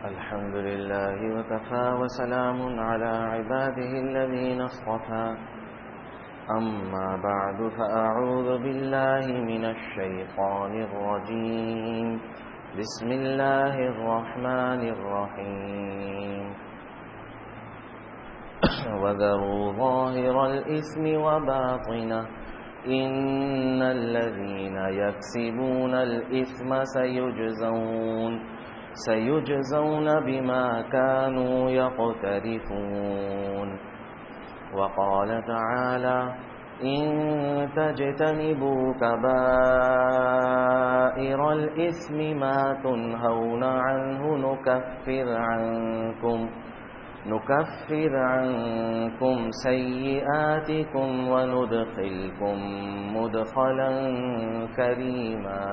الحمد لله وكفى وسلام على عباده الذين اصطفى أما بعد فأعوذ بالله من الشيطان الرجيم بسم الله الرحمن الرحيم وذروا ظاهر الإثم وباطنه إن الذين يكسبون الإثم سيجزون بما كانوا يقترفون وقال تعالى إن تجتنبوا كبائر الإثم ما تنهون عنه نكفر عنكم سيئاتكم وندخلكم مدخلا كريما.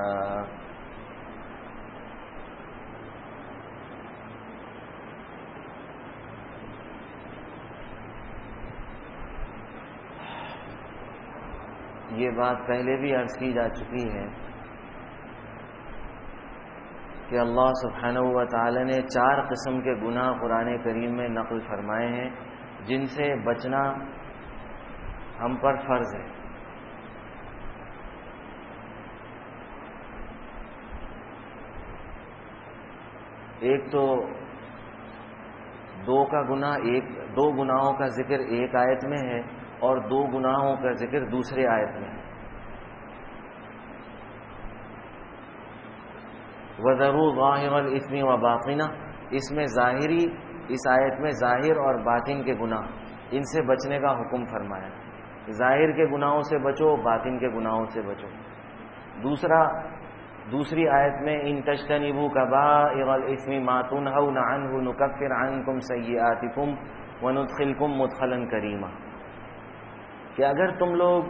یہ بات پہلے بھی عرض کی جا چکی ہے کہ اللہ سبحانہ و تعالی نے 4 قسم کے گناہ قرآن کریم میں نقل فرمائے ہیں جن سے بچنا ہم پر فرض ہے. ایک تو دو گناہوں کا ذکر ایک آیت میں ہے اور 2 گناہوں کا ذکر دوسرے آیت میں ہے. وَذَرُوا ظَاهِرَ الْإِثْمِ وَبَاطِنَهُ، اس میں اس آیت میں ظاہر اور باطن کے گناہ، ان سے بچنے کا حکم فرمایا. ظاہر کے گناہوں سے بچو، باطن کے گناہوں سے بچو. دوسری آیت میں ان تجتنبوا کبائر الإثم ما تنهون عنه نكفر عنكم سيئاتكم وندخلكم مدخلا كريما، کہ اگر تم لوگ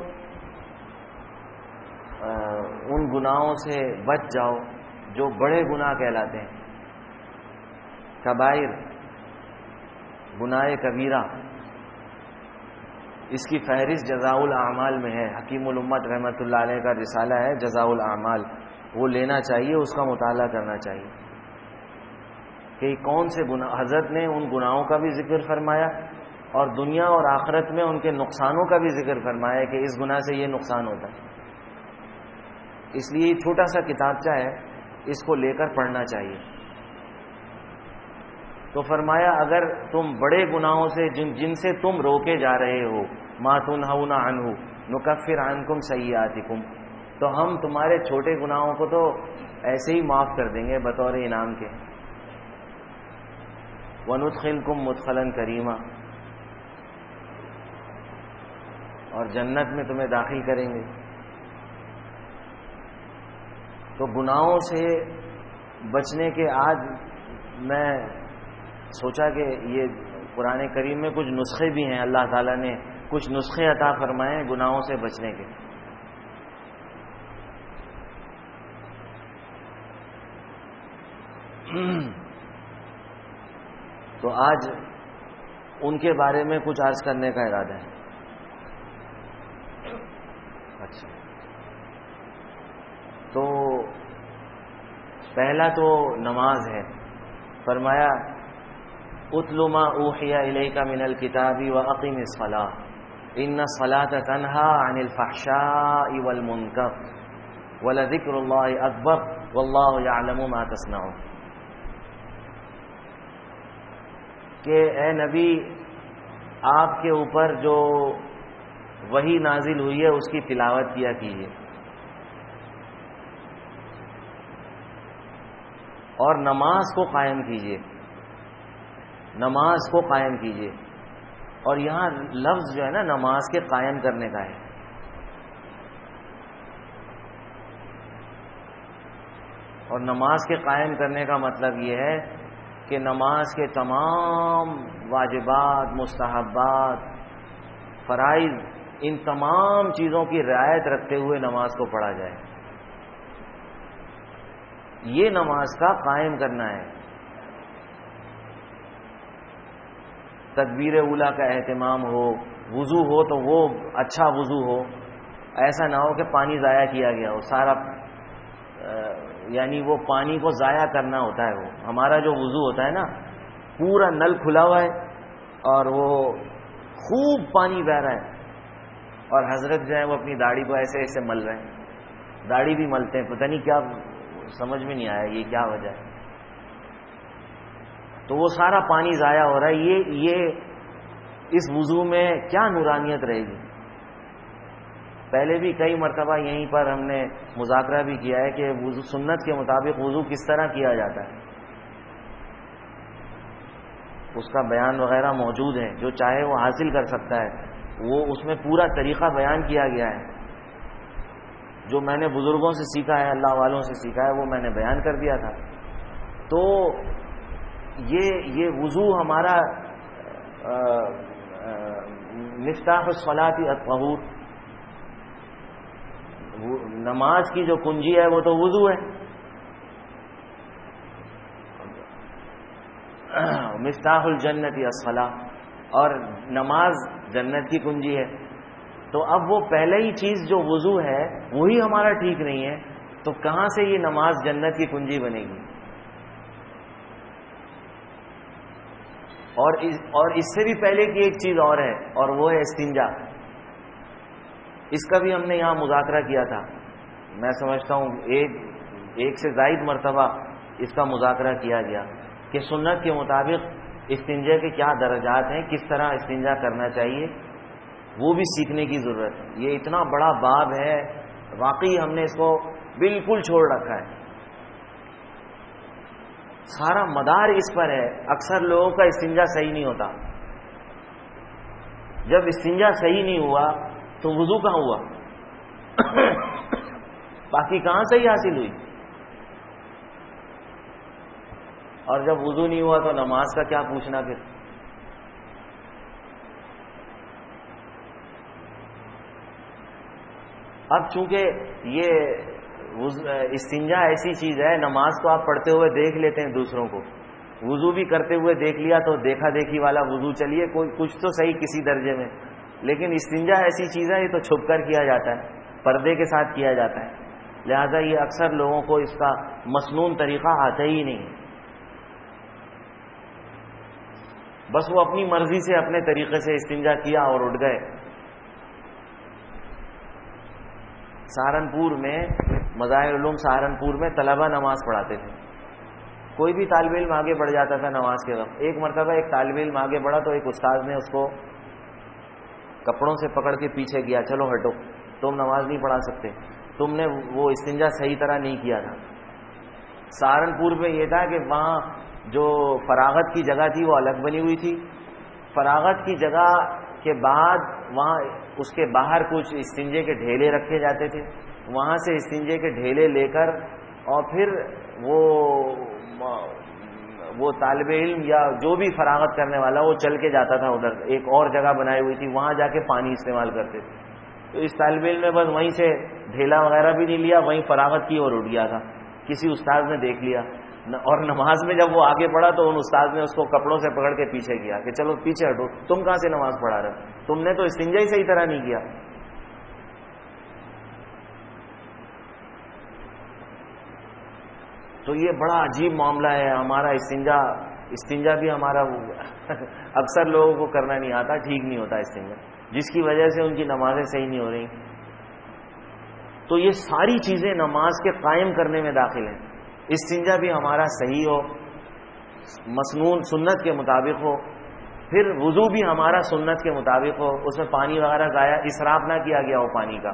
ان گناہوں سے بچ جاؤ جو بڑے گناہ کہلاتے ہیں. کبائر، گناہ کبیرہ، اس کی فہرست جزاء الاعمال میں ہے. حکیم الامت رحمۃ اللہ علیہ کا رسالہ ہے جزاء الاعمال، وہ لینا چاہیے، اس کا مطالعہ کرنا چاہیے کہ کون سے گناہ. حضرت نے ان گناہوں کا بھی ذکر فرمایا اور دنیا اور آخرت میں ان کے نقصانوں کا بھی ذکر فرمایا کہ اس گناہ سے یہ نقصان ہوتا ہے. اس لیے یہ چھوٹا سا کتابچہ ہے، اس کو لے کر پڑھنا چاہیے. تو فرمایا اگر تم بڑے گناہوں سے جن سے تم روکے جا رہے ہو، ما تنہون عنہ نکفر عنکم سیئاتکم، تو ہم تمہارے چھوٹے گناہوں کو تو ایسے ہی معاف کر دیں گے بطور انعام کے. وندخلکم مدخلا کریما، اور جنت میں تمہیں داخل کریں گے. تو گناہوں سے بچنے کے آج میں سوچا کہ یہ قرآن کریم میں کچھ نسخے بھی ہیں، اللہ تعالیٰ نے کچھ نسخے عطا فرمائے ہیں گناہوں سے بچنے کے. تو آج ان کے بارے میں کچھ عرض کرنے کا ارادہ ہے. اچھا، تو پہلا تو نماز ہے. فرمایا اتل ما اوحی الیک من الکتاب واقم الصلاۃ ان الصلاۃ تنہی عن الفحشاء والمنکر ولذکر اللہ اکبر واللہ یعلم ما تصنعون، کہ اے نبی آپ کے اوپر جو وحی نازل ہوئی ہے اس کی تلاوت کیا کیجیے، اور نماز کو قائم کیجیے. اور یہاں لفظ جو ہے نا نماز کے قائم کرنے کا ہے. اور نماز کے قائم کرنے کا مطلب یہ ہے کہ نماز کے تمام واجبات، مستحبات، فرائض، ان تمام چیزوں کی رعایت رکھتے ہوئے نماز کو پڑھا جائے. یہ نماز کا قائم کرنا ہے. تکبیر اولیٰ کا اہتمام ہو، وضو ہو تو وہ اچھا وضو ہو، ایسا نہ ہو کہ پانی ضائع کیا گیا ہو، سارا یعنی وہ پانی کو ضائع کرنا ہوتا ہے. وہ ہمارا جو وضو ہوتا ہے نا، پورا نل کھلا ہوا ہے اور وہ خوب پانی بہ رہا ہے، اور حضرت جو ہے وہ اپنی داڑھی کو ایسے ایسے مل رہے ہیں، داڑھی بھی ملتے ہیں، پتہ نہیں کیا، سمجھ میں نہیں آیا یہ کیا وجہ ہے. تو وہ سارا پانی ضائع ہو رہا ہے. یہ اس وضو میں کیا نورانیت رہے گی؟ پہلے بھی کئی مرتبہ یہیں پر ہم نے مذاکرہ بھی کیا ہے کہ وضو سنت کے مطابق وضو کس طرح کیا جاتا ہے، اس کا بیان وغیرہ موجود ہے، جو چاہے وہ حاصل کر سکتا ہے. وہ اس میں پورا طریقہ بیان کیا گیا ہے. جو میں نے بزرگوں سے سیکھا ہے، اللہ والوں سے سیکھا ہے، وہ میں نے بیان کر دیا تھا. تو یہ وضو ہمارا مفتاح الصلاۃ الطہور، نماز کی جو کنجی ہے وہ تو وضو ہے. مفتاح الجنت الصلاۃ، اور نماز جنت کی کنجی ہے. تو اب وہ پہلے ہی چیز جو وضو ہے وہی ہمارا ٹھیک نہیں ہے، تو کہاں سے یہ نماز جنت کی کنجی بنے گی؟ اور اس سے بھی پہلے کی ایک چیز اور ہے، اور وہ ہے استنجا. اس کا بھی ہم نے یہاں مذاکرہ کیا تھا. میں سمجھتا ہوں ایک سے زائد مرتبہ اس کا مذاکرہ کیا گیا کہ سنت کے مطابق استنجا کے کیا درجات ہیں، کس طرح استنجا کرنا چاہیے، وہ بھی سیکھنے کی ضرورت ہے. یہ اتنا بڑا باب ہے، واقعی ہم نے اس کو بالکل چھوڑ رکھا ہے. سارا مدار اس پر ہے. اکثر لوگوں کا استنجا صحیح نہیں ہوتا. جب استنجا صحیح نہیں ہوا تو وضو کہاں ہوا؟ باقی کہاں صحیح حاصل ہوئی؟ اور جب وضو نہیں ہوا تو نماز کا کیا پوچھنا پھر؟ اب چونکہ یہ استنجا ایسی چیز ہے، نماز تو آپ پڑھتے ہوئے دیکھ لیتے ہیں دوسروں کو، وضو بھی کرتے ہوئے دیکھ لیا تو دیکھا دیکھی والا وضو، چلیے کوئی کچھ تو صحیح کسی درجے میں. لیکن استنجا ایسی چیز ہے، یہ تو چھپ کر کیا جاتا ہے، پردے کے ساتھ کیا جاتا ہے. لہذا یہ اکثر لوگوں کو اس کا مسنون طریقہ آتا ہی نہیں. بس وہ اپنی مرضی سے اپنے طریقے سے استنجا کیا اور اٹھ گئے. سہارنپور میں، مظاہر علوم سہارنپور میں طلبہ نماز پڑھاتے تھے. کوئی بھی طالب علم آگے بڑھ جاتا تھا نماز کے وقت. ایک مرتبہ ایک طالب علم آگے بڑھا تو ایک استاد نے اس کو کپڑوں سے پکڑ کے پیچھے کیا، چلو ہٹو، تم نماز نہیں پڑھا سکتے، تم نے وہ استنجا صحیح طرح نہیں کیا تھا. سہارنپور میں یہ تھا کہ وہاں جو فراغت کی جگہ تھی وہ الگ بنی ہوئی تھی. فراغت کی جگہ کے بعد وہاں اس کے باہر کچھ استنجے کے ڈھیلے رکھے جاتے تھے. وہاں سے استنجے کے ڈھیلے لے کر اور پھر وہ طالب علم یا جو بھی فراغت کرنے والا وہ چل کے جاتا تھا ادھر. ایک اور جگہ بنائی ہوئی تھی، وہاں جا کے پانی استعمال کرتے تھے. تو اس طالب علم نے بس وہیں سے ڈھیلا وغیرہ بھی نہیں لیا، وہیں فراغت کی اور اٹھ گیا تھا. کسی استاد نے دیکھ لیا اور نماز میں جب وہ آگے بڑھا تو ان استاد نے اس کو کپڑوں سے پکڑ کے پیچھے کیا کہ چلو پیچھے ہٹو، تم کہاں سے نماز پڑھا رہے ہو، تم نے تو استنجا ہی صحیح طرح نہیں کیا. تو یہ بڑا عجیب معاملہ ہے ہمارا. استنجا بھی ہمارا اکثر لوگوں کو کرنا نہیں آتا، ٹھیک نہیں ہوتا استنجا، جس کی وجہ سے ان کی نمازیں صحیح نہیں ہو رہی. تو یہ ساری چیزیں نماز کے قائم کرنے میں داخل ہیں. استنجا بھی ہمارا صحیح ہو، مسنون سنت کے مطابق ہو، پھر وضو بھی ہمارا سنت کے مطابق ہو، اس میں پانی وغیرہ ضائع اسراف نہ کیا گیا ہو پانی کا.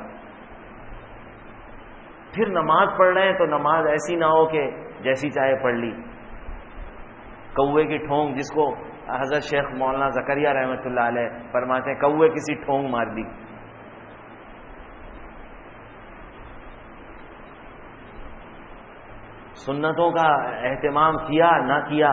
پھر نماز پڑھ رہے ہیں تو نماز ایسی نہ ہو کہ جیسی چاہے پڑھ لی. کوے کی ٹھونگ، جس کو حضرت شیخ مولانا زکریا رحمۃ اللہ علیہ فرماتے ہیں کوے کسی ٹھونگ مار دی. سنتوں کا اہتمام کیا نہ کیا،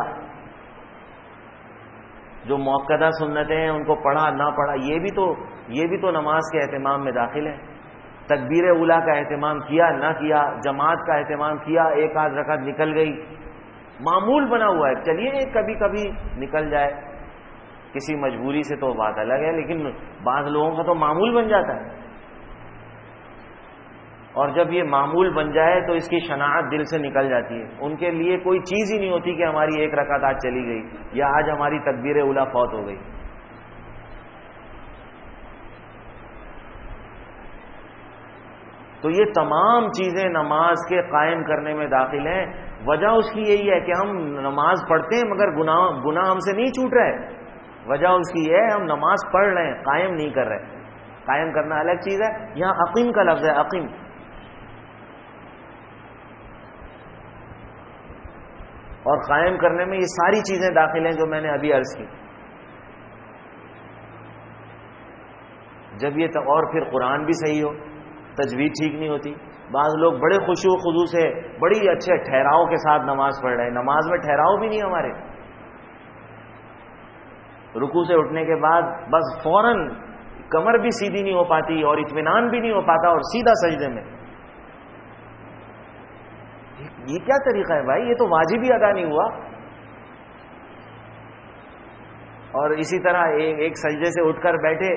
جو موقدہ سنتیں ہیں ان کو پڑھا نہ پڑھا، یہ بھی تو نماز کے اہتمام میں داخل ہے. تکبیر اولیٰ کا اہتمام کیا نہ کیا، جماعت کا اہتمام کیا، ایک آدھ رکعت نکل گئی، معمول بنا ہوا ہے. چلیے کبھی کبھی نکل جائے کسی مجبوری سے تو بات الگ ہے، لیکن بعض لوگوں کا تو معمول بن جاتا ہے. اور جب یہ معمول بن جائے تو اس کی شناعت دل سے نکل جاتی ہے. ان کے لیے کوئی چیز ہی نہیں ہوتی کہ ہماری ایک رکعت آج چلی گئی یا آج ہماری تکبیر اولیٰ فوت ہو گئی. تو یہ تمام چیزیں نماز کے قائم کرنے میں داخل ہیں. وجہ اس کی یہی ہے کہ ہم نماز پڑھتے ہیں مگر گناہ ہم سے نہیں چھوٹ رہے. وجہ اس کی یہ ہے ہم نماز پڑھ رہے ہیں، قائم نہیں کر رہے. قائم کرنا الگ چیز ہے. یہاں عقیم کا لفظ ہے، عقیم. اور قائم کرنے میں یہ ساری چیزیں داخل ہیں جو میں نے ابھی عرض کی. جب یہ اور پھر قرآن بھی صحیح ہو، تجوید ٹھیک نہیں ہوتی. بعض لوگ بڑے خشوع و خضوع سے بڑی اچھے ٹھہراؤ کے ساتھ نماز پڑھ رہے ہیں. نماز میں ٹھہراؤ بھی نہیں ہمارے. رکوع سے اٹھنے کے بعد بس فوراً کمر بھی سیدھی نہیں ہو پاتی اور اطمینان بھی نہیں ہو پاتا اور سیدھا سجدے میں. یہ کیا طریقہ ہے بھائی؟ یہ تو واجب ہی ادا نہیں ہوا. اور اسی طرح ایک سجدے سے اٹھ کر بیٹھے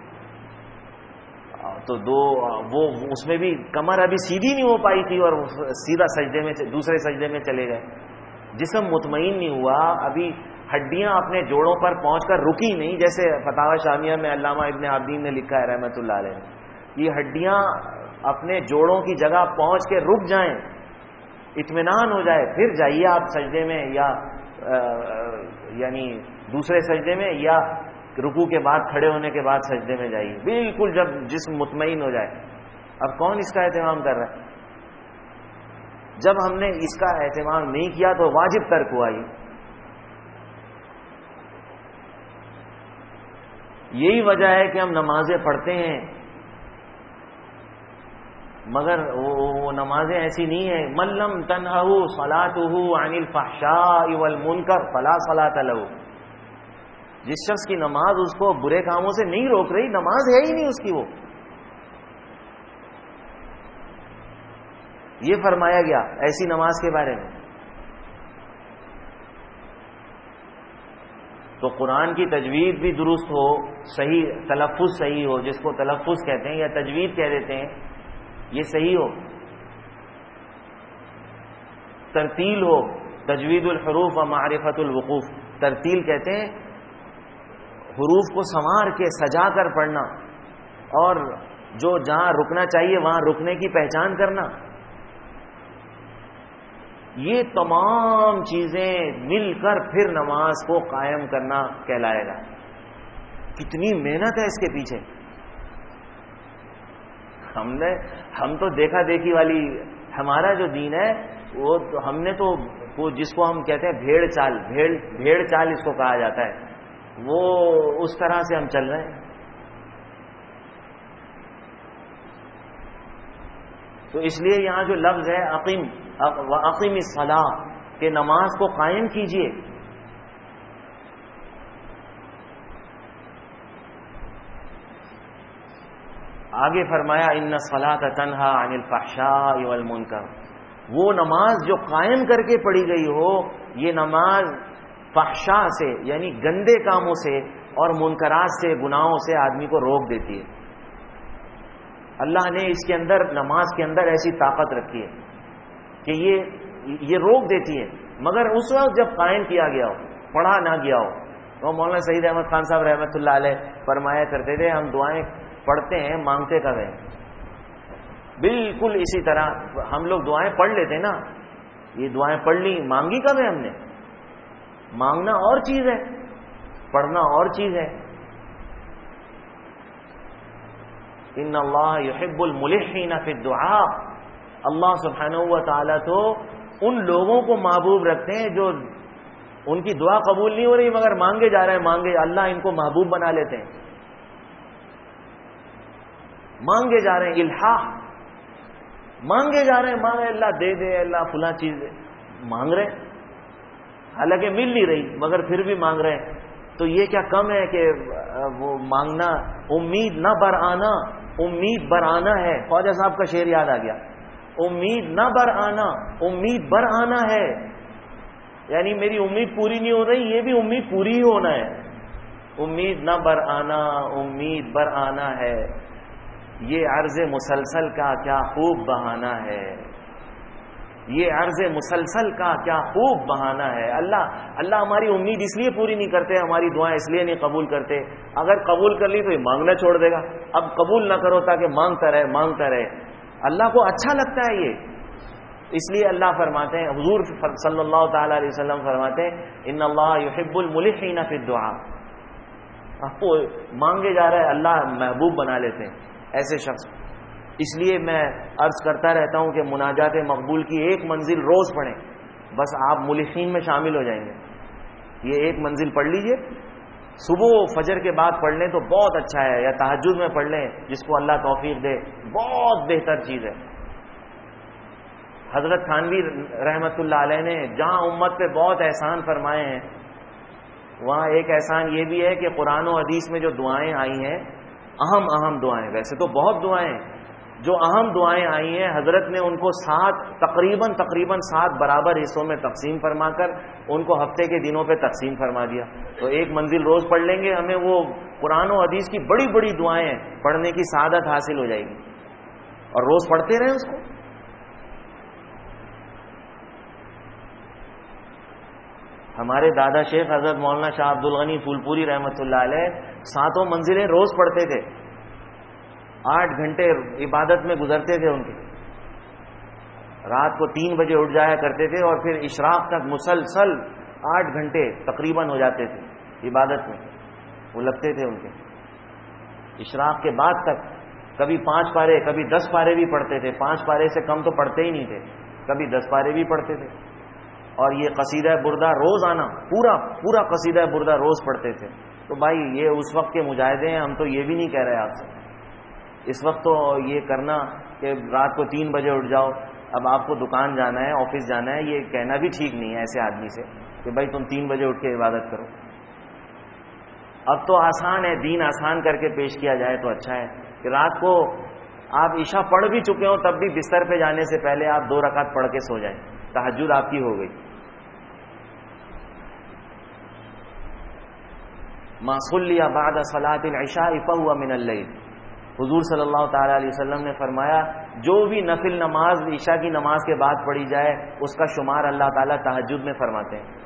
تو وہ اس میں بھی کمر ابھی سیدھی نہیں ہو پائی تھی اور سیدھا سجدے میں دوسرے سجدے میں چلے گئے. جسم مطمئن نہیں ہوا، ابھی ہڈیاں اپنے جوڑوں پر پہنچ کر رکی نہیں. جیسے فتاوی شامیہ میں علامہ ابن عابدین نے لکھا ہے رحمۃ اللہ علیہ، یہ ہڈیاں اپنے جوڑوں کی جگہ پہنچ کے رک جائیں، اطمینان ہو جائے، پھر جائیے آپ سجدے میں، یا یعنی دوسرے سجدے میں، یا رکوع کے بعد کھڑے ہونے کے بعد سجدے میں جائیے. بالکل جب جسم مطمئن ہو جائے. اب کون اس کا اہتمام کر رہا ہے؟ جب ہم نے اس کا اہتمام نہیں کیا تو واجب ترک ہوا. یہی وجہ ہے کہ ہم نمازیں پڑھتے ہیں مگر وہ نمازیں ایسی نہیں ہیں. من لم تنہہ صلاتہ عن الفحشاء والمنکر فلا صلاۃ لہ. جس شخص کی نماز اس کو برے کاموں سے نہیں روک رہی، نماز ہے ہی نہیں اس کی. وہ یہ فرمایا گیا ایسی نماز کے بارے میں. تو قرآن کی تجوید بھی درست ہو، صحیح تلفظ صحیح ہو، جس کو تلفظ کہتے ہیں یا تجوید کہہ دیتے ہیں، یہ صحیح ہو. ترتیل ہو، تجوید الحروف و معرفت الوقوف. ترتیل کہتے ہیں حروف کو سنوار کے سجا کر پڑھنا، اور جو جہاں رکنا چاہیے وہاں رکنے کی پہچان کرنا. یہ تمام چیزیں مل کر پھر نماز کو قائم کرنا کہلائے گا. کتنی محنت ہے اس کے پیچھے. ہم تو دیکھا دیکھی والی، ہمارا جو دین ہے وہ ہم نے تو وہ جس کو ہم کہتے ہیں بھیڑ چال اس کو کہا جاتا ہے، وہ اس طرح سے ہم چل رہے ہیں. تو اس لیے یہاں جو لفظ ہے اقیم الصلاۃ، کہ نماز کو قائم کیجئے. آگے فرمایا ان الصلاۃ تنہی عن الفحشاء والمنکر. وہ نماز جو قائم کر کے پڑھی گئی ہو، یہ نماز فحشاء سے یعنی گندے کاموں سے اور منکرات سے، گناہوں سے آدمی کو روک دیتی ہے. اللہ نے اس کے اندر، نماز کے اندر ایسی طاقت رکھی ہے کہ یہ روک دیتی ہے. مگر اس وقت جب قائم کیا گیا ہو، پڑھا نہ گیا ہو. تو مولانا سعید احمد خان صاحب رحمۃ اللہ علیہ فرمایا کرتے تھے ہم دعائیں پڑھتے ہیں مانگتے کب ہیں. بالکل اسی طرح ہم لوگ دعائیں پڑھ لیتے نا، یہ دعائیں پڑھ لی، مانگی کب ہے ہم نے؟ مانگنا اور چیز ہے، پڑھنا اور چیز ہے. ان اللہ یحب الملحین فی الدعاء. اللہ سبحانہ و تعالیٰ تو ان لوگوں کو محبوب رکھتے ہیں جو ان کی دعا قبول نہیں ہو رہی مگر مانگے جا رہے ہیں، مانگے. اللہ ان کو محبوب بنا لیتے ہیں، مانگے جا رہے ہیں. الحاح، مانگے جا رہے ہیں، مانگے اللہ دے دے، اللہ فلاں چیز دے، مانگ رہے ہیں حالانکہ مل نہیں رہی مگر پھر بھی مانگ رہے ہیں. تو یہ کیا کم ہے کہ وہ مانگنا، امید نہ برآنا، امید برآنا ہے. خواجہ صاحب کا شعر یاد آ گیا، امید نہ برآنا، امید برآنا ہے. یعنی میری امید پوری نہیں ہو رہی، یہ بھی امید پوری ہی ہونا ہے. امید نہ برآنا، امید برآنا ہے. یہ عرض مسلسل کا کیا خوب بہانہ ہے، یہ عرض مسلسل کا کیا خوب بہانہ ہے۔ اللہ ہماری امید اس لیے پوری نہیں کرتے، ہماری دعائیں اس لیے نہیں قبول کرتے۔ اگر قبول کر لی تو یہ مانگنا چھوڑ دے گا، اب قبول نہ کرو تاکہ مانگتا رہے۔ اللہ کو اچھا لگتا ہے یہ، اس لیے اللہ فرماتے ہیں، حضور صلی اللہ تعالی علیہ وسلم فرماتے ہیں ان اللہ یحب الملحین فی الدعاء، آپ کو مانگے جا رہا ہے اللہ محبوب بنا لیتے ہیں ایسے شخص۔ اس لیے میں عرض کرتا رہتا ہوں کہ مناجات مقبول کی ایک منزل روز پڑھیں، بس آپ ملحین میں شامل ہو جائیں گے۔ یہ ایک منزل پڑھ لیجئے، صبح فجر کے بعد پڑھ لیں تو بہت اچھا ہے، یا تہجد میں پڑھ لیں جس کو اللہ توفیق دے، بہت بہتر چیز ہے۔ حضرت تھانوی رحمت اللہ علیہ نے جہاں امت پہ بہت احسان فرمائے ہیں، وہاں ایک احسان یہ بھی ہے کہ قرآن و حدیث میں جو دعائیں آئی ہیں، اہم دعائیں، ویسے تو بہت دعائیں ہیں، جو اہم دعائیں آئی ہیں حضرت نے ان کو تقریباً 7 برابر حصوں میں تقسیم فرما کر ان کو ہفتے کے دنوں پہ تقسیم فرما دیا۔ تو ایک منزل روز پڑھ لیں گے، ہمیں وہ قرآن و حدیث کی بڑی بڑی دعائیں پڑھنے کی سعادت حاصل ہو جائے گی، اور روز پڑھتے رہیں اس کو۔ ہمارے دادا شیخ حضرت مولانا شاہ عبد الغنی پھولپوری رحمۃ اللہ علیہ 7 منزلیں روز پڑھتے تھے، 8 گھنٹے عبادت میں گزرتے تھے ان کے، رات کو 3 بجے اٹھ جایا کرتے تھے اور پھر اشراق تک مسلسل 8 گھنٹے تقریباً ہو جاتے تھے عبادت میں، وہ لگتے تھے ان کے۔ اشراق کے بعد تک کبھی 5 پارے کبھی 10 پارے بھی پڑھتے تھے، 5 پارے سے کم تو پڑھتے ہی نہیں تھے، کبھی 10 پارے بھی پڑھتے تھے۔ اور یہ قصیدہ بردہ روز آنا، پورا قصیدہ بردہ روز پڑھتے تھے۔ تو بھائی یہ اس وقت کے مجاہدے ہیں، ہم تو یہ بھی نہیں کہہ رہے آپ سے، اس وقت تو یہ کرنا کہ رات کو 3 بجے اٹھ جاؤ، اب آپ کو دکان جانا ہے، آفس جانا ہے، یہ کہنا بھی ٹھیک نہیں ہے ایسے آدمی سے کہ بھائی تم 3 بجے اٹھ کے عبادت کرو۔ اب تو آسان ہے، دین آسان کر کے پیش کیا جائے تو اچھا ہے کہ رات کو آپ عشاء پڑھ بھی چکے ہو تب بھی بستر پہ جانے سے پہلے آپ 2 رکعت پڑھ کے سو جائیں، تہجد آپ کی ہو گئی۔ ما صلی بعد صلاۃ العشاء فهو من اللیل، حضور صلی اللہ تعالی علیہ وسلم نے فرمایا جو بھی نفل نماز عشاء کی نماز کے بعد پڑھی جائے اس کا شمار اللہ تعالیٰ تہجد میں فرماتے ہیں۔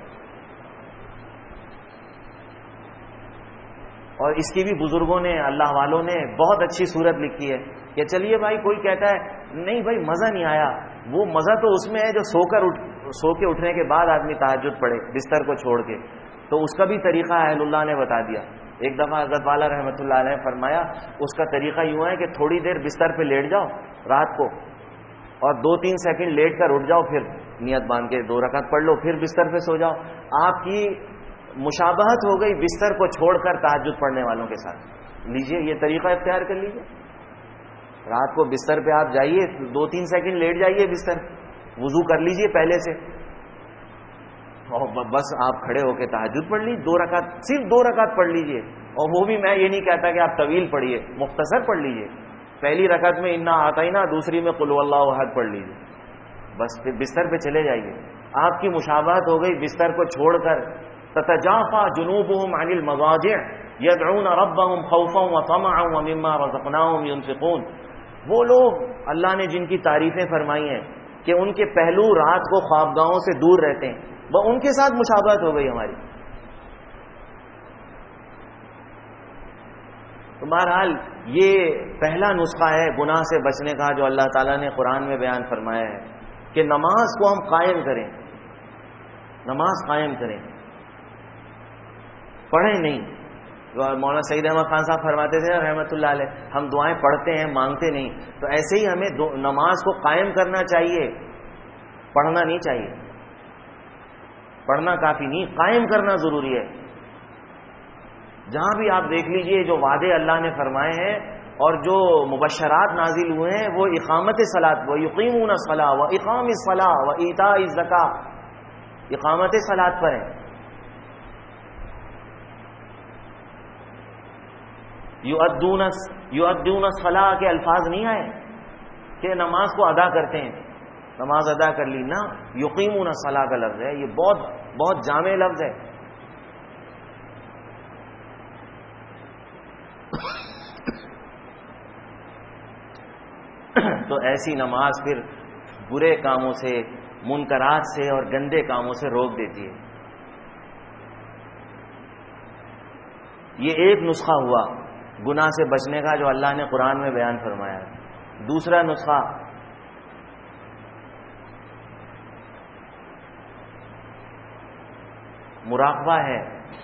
اور اس کی بھی بزرگوں نے، اللہ والوں نے بہت اچھی صورت لکھی ہے کہ چلیے بھائی کوئی کہتا ہے نہیں بھائی مزہ نہیں آیا، وہ مزہ تو اس میں ہے جو سو کے اٹھنے کے بعد آدمی تہجد پڑھے بستر کو چھوڑ کے، تو اس کا بھی طریقہ اہل اللہ نے بتا دیا۔ ایک دفعہ حضرت والا رحمۃ اللہ علیہ نے فرمایا اس کا طریقہ یوں ہے کہ تھوڑی دیر بستر پہ لیٹ جاؤ رات کو، اور 2-3 سیکنڈ لیٹ کر اٹھ جاؤ، پھر نیت باندھ کے 2 رکعت پڑھ لو، پھر بستر پہ سو جاؤ۔ آپ کی مشابہت ہو گئی بستر کو چھوڑ کر تہجد پڑھنے والوں کے ساتھ۔ لیجئے یہ طریقہ اختیار کر لیجئے، رات کو بستر پہ آپ جائیے، 2-3 سیکنڈ لیٹ جائیے بستر، وضو کر لیجئے پہلے سے، اور بس آپ کھڑے ہو کے تہجد پڑھ لیجیے، 2 رکعت، صرف 2 رکعت پڑھ لیجئے، اور وہ بھی میں یہ نہیں کہتا کہ آپ طویل پڑھیے، مختصر پڑھ لیجئے۔ پہلی رکعت میں انا اعطینا، دوسری میں قل واللہ احد پڑھ لیجئے، بس پھر بستر پہ چلے جائیے۔ آپ کی مشابہت ہو گئی بستر کو چھوڑ کر، تتجافى جنوبهم عن المضاجع يدعون ربهم خوفا وطمعا ومما رزقناهم ينفقون، وہ لوگ اللہ نے جن کی تعریفیں فرمائی ہیں کہ ان کے پہلو رات کو خوابگاہوں سے دور رہتے ہیں، وہ ان کے ساتھ مشابہت ہو گئی ہماری۔ تو بہرحال یہ پہلا نسخہ ہے گناہ سے بچنے کا جو اللہ تعالیٰ نے قرآن میں بیان فرمایا ہے کہ نماز کو ہم قائم کریں، نماز قائم کریں، پڑھیں نہیں۔ مولانا سعید احمد خان صاحب فرماتے تھے رحمۃ اللہ علیہ، ہم دعائیں پڑھتے ہیں مانگتے نہیں، تو ایسے ہی ہمیں نماز کو قائم کرنا چاہیے، پڑھنا نہیں چاہیے، پڑھنا کافی نہیں، قائم کرنا ضروری ہے۔ جہاں بھی آپ دیکھ لیجئے جو وعدے اللہ نے فرمائے ہیں اور جو مبشرات نازل ہوئے ہیں وہ اقامت صلاۃ، وہ یقیمون الصلاۃ و اقام الصلاۃ و ایتاء الزکاۃ، اقامت صلاۃ پر ہے۔ یؤدون الصلاۃ کے الفاظ نہیں آئے کہ نماز کو ادا کرتے ہیں، نماز ادا کر لی، نہ، یقیمون الصلاۃ کا لفظ ہے، یہ بہت جامع لفظ ہے۔ تو ایسی نماز پھر برے کاموں سے، منکرات سے اور گندے کاموں سے روک دیتی ہے۔ یہ ایک نسخہ ہوا گناہ سے بچنے کا جو اللہ نے قرآن میں بیان فرمایا ہے۔ دوسرا نسخہ مراقبہ ہے،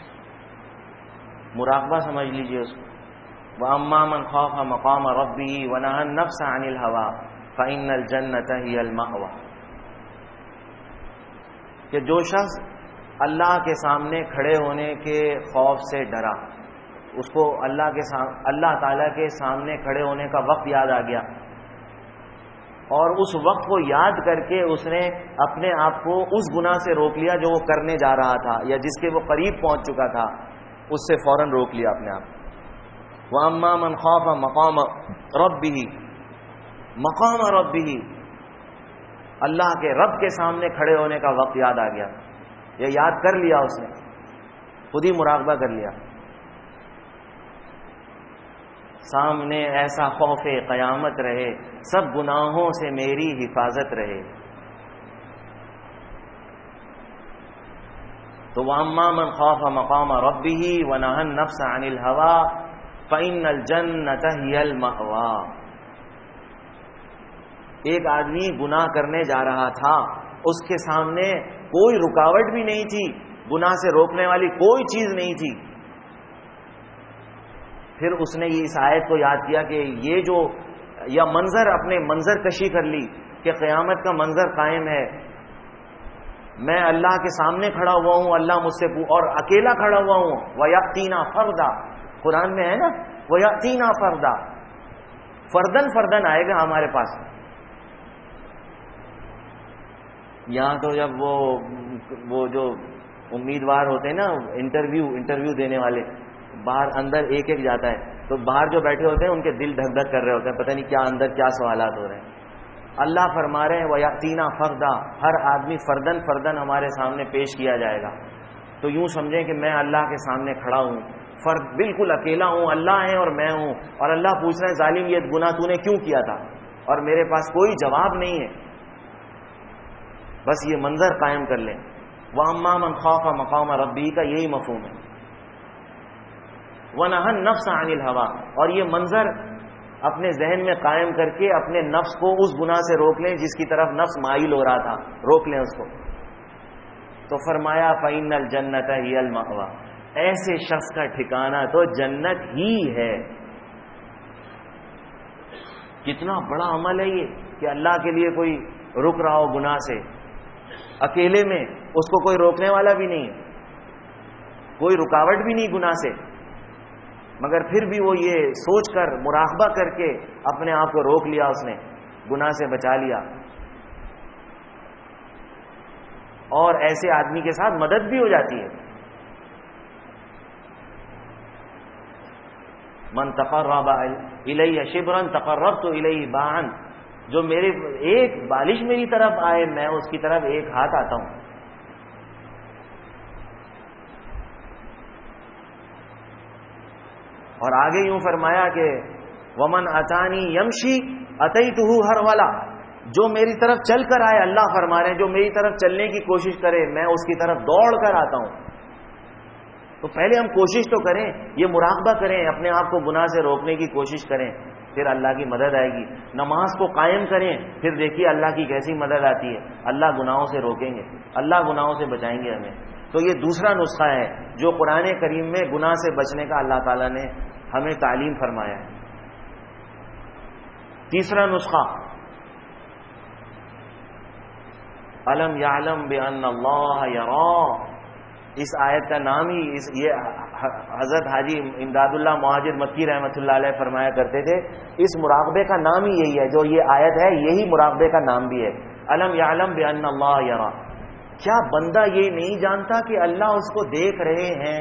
مراقبہ سمجھ لیجئے اس کو۔ وَأَمَّا مَنْ خَافَ مَقَامَ رَبِّهِ وَنَهَى النَّفْسَ عَنِ الْهَوَىٰ فَإِنَّ الْجَنَّةَ هِيَ الْمَأْوَىٰ، کہ جو شخص اللہ کے سامنے کھڑے ہونے کے خوف سے ڈرا، اس کو اللہ تعالیٰ کے سامنے کھڑے ہونے کا وقت یاد آ گیا، اور اس وقت کو یاد کر کے اس نے اپنے آپ کو اس گناہ سے روک لیا جو وہ کرنے جا رہا تھا یا جس کے وہ قریب پہنچ چکا تھا، اس سے فوراً روک لیا اپنے آپ۔ وَأَمَّا مَنْ خَافَ مَقَامَ رَبِّهِ، مقام ربِّهِ، اللہ کے رب کے سامنے کھڑے ہونے کا وقت یاد آ گیا، یہ یاد کر لیا، اس نے خود ہی مراقبہ کر لیا، سامنے ایسا خوف قیامت رہے، سب گناہوں سے میری حفاظت رہے۔ تو وَأَمَّا مَنْ خَافَ مَقَامَ رَبِّهِ وَنَهَى النَّفْسَ عَنِ الْهَوَىٰ فَإِنَّ الْجَنَّةَ هِيَ الْمَأْوَىٰ۔ ایک آدمی گناہ کرنے جا رہا تھا، اس کے سامنے کوئی رکاوٹ بھی نہیں تھی، گناہ سے روکنے والی کوئی چیز نہیں تھی، پھر اس نے اس آیت کو یاد کیا کہ یہ جو یا منظر اپنے منظر کشی کر لی کہ قیامت کا منظر قائم ہے، میں اللہ کے سامنے کھڑا ہوا ہوں، اللہ مجھ سے اور اکیلا کھڑا ہوا ہوں، وَيَأْتِينَا فَرْدًا، قرآن میں ہے نا وَيَأْتِينَا فَرْدًا، فردن فردن آئے گا ہمارے پاس۔ یہاں تو جب وہ جو امیدوار ہوتے ہیں نا انٹرویو دینے والے، باہر اندر ایک ایک جاتا ہے، تو باہر جو بیٹھے ہوتے ہیں ان کے دل دھک دھک کر رہے ہوتے ہیں، پتہ نہیں کیا اندر کیا سوالات ہو رہے ہیں۔ اللہ فرما رہے ہیں وَيَأْتِينَا فَرْدًا، ہر آدمی فردن فردن ہمارے سامنے پیش کیا جائے گا۔ تو یوں سمجھیں کہ میں اللہ کے سامنے کھڑا ہوں، فرد بالکل اکیلا ہوں، اللہ ہے اور میں ہوں، اور اللہ پوچھ رہے ہیں ظالم یہ گناہ تو نے کیوں کیا تھا، اور میرے پاس کوئی جواب نہیں ہے، بس یہ منظر قائم کر لیں۔ وَأَمَّا مَنْ خَافَ مَقَامَ رَبِّهِ کا یہی مفہوم ہے، وَنَهَى النَّفْسَ عَنِ الْهَوَىٰ، اور یہ منظر اپنے ذہن میں قائم کر کے اپنے نفس کو اس گناہ سے روک لیں جس کی طرف نفس مائل ہو رہا تھا، روک لیں اس کو۔ تو فرمایا فَإِنَّ الْجَنَّةَ هِيَ الْمَأْوَىٰ، ایسے شخص کا ٹھکانہ تو جنت ہی ہے۔ کتنا بڑا عمل ہے یہ کہ اللہ کے لیے کوئی رک رہا ہو گناہ سے، اکیلے میں اس کو کوئی روکنے والا بھی نہیں، کوئی رکاوٹ بھی نہیں گناہ سے، مگر پھر بھی وہ یہ سوچ کر مراقبہ کر کے اپنے آپ کو روک لیا، اس نے گناہ سے بچا لیا۔ اور ایسے آدمی کے ساتھ مدد بھی ہو جاتی ہے۔ من تقرب الی شبرا تقربت الیہ باعا، جو میرے ایک بالش میری طرف آئے میں اس کی طرف ایک ہاتھ آتا ہوں۔ اور آگے یوں فرمایا کہ ومن اتانی یمشی اتیتہ ہرولا، جو میری طرف چل کر آئے، اللہ فرما رہے ہیں جو میری طرف چلنے کی کوشش کرے میں اس کی طرف دوڑ کر آتا ہوں۔ تو پہلے ہم کوشش تو کریں، یہ مراقبہ کریں، اپنے آپ کو گناہ سے روکنے کی کوشش کریں، پھر اللہ کی مدد آئے گی۔ نماز کو قائم کریں، پھر دیکھیے اللہ کی کیسی مدد آتی ہے، اللہ گناہوں سے روکیں گے، اللہ گناہوں سے بچائیں گے ہمیں۔ تو یہ دوسرا نسخہ ہے جو قرآن کریم میں گناہ سے بچنے کا اللہ تعالیٰ نے ہمیں تعلیم فرمایا ہے۔ تیسرا نسخہ الم یعلم بان اللہ یرا، اس آیت کا نام ہی یہ حضرت حاجی امداد اللہ مہاجر مکی رحمۃ اللہ علیہ فرمایا کرتے تھے، اس مراقبے کا نام ہی یہی ہے، جو یہ آیت ہے یہی مراقبے کا نام بھی ہے۔ الم یعلم بان اللہ یرا، کیا بندہ یہ نہیں جانتا کہ اللہ اس کو دیکھ رہے ہیں؟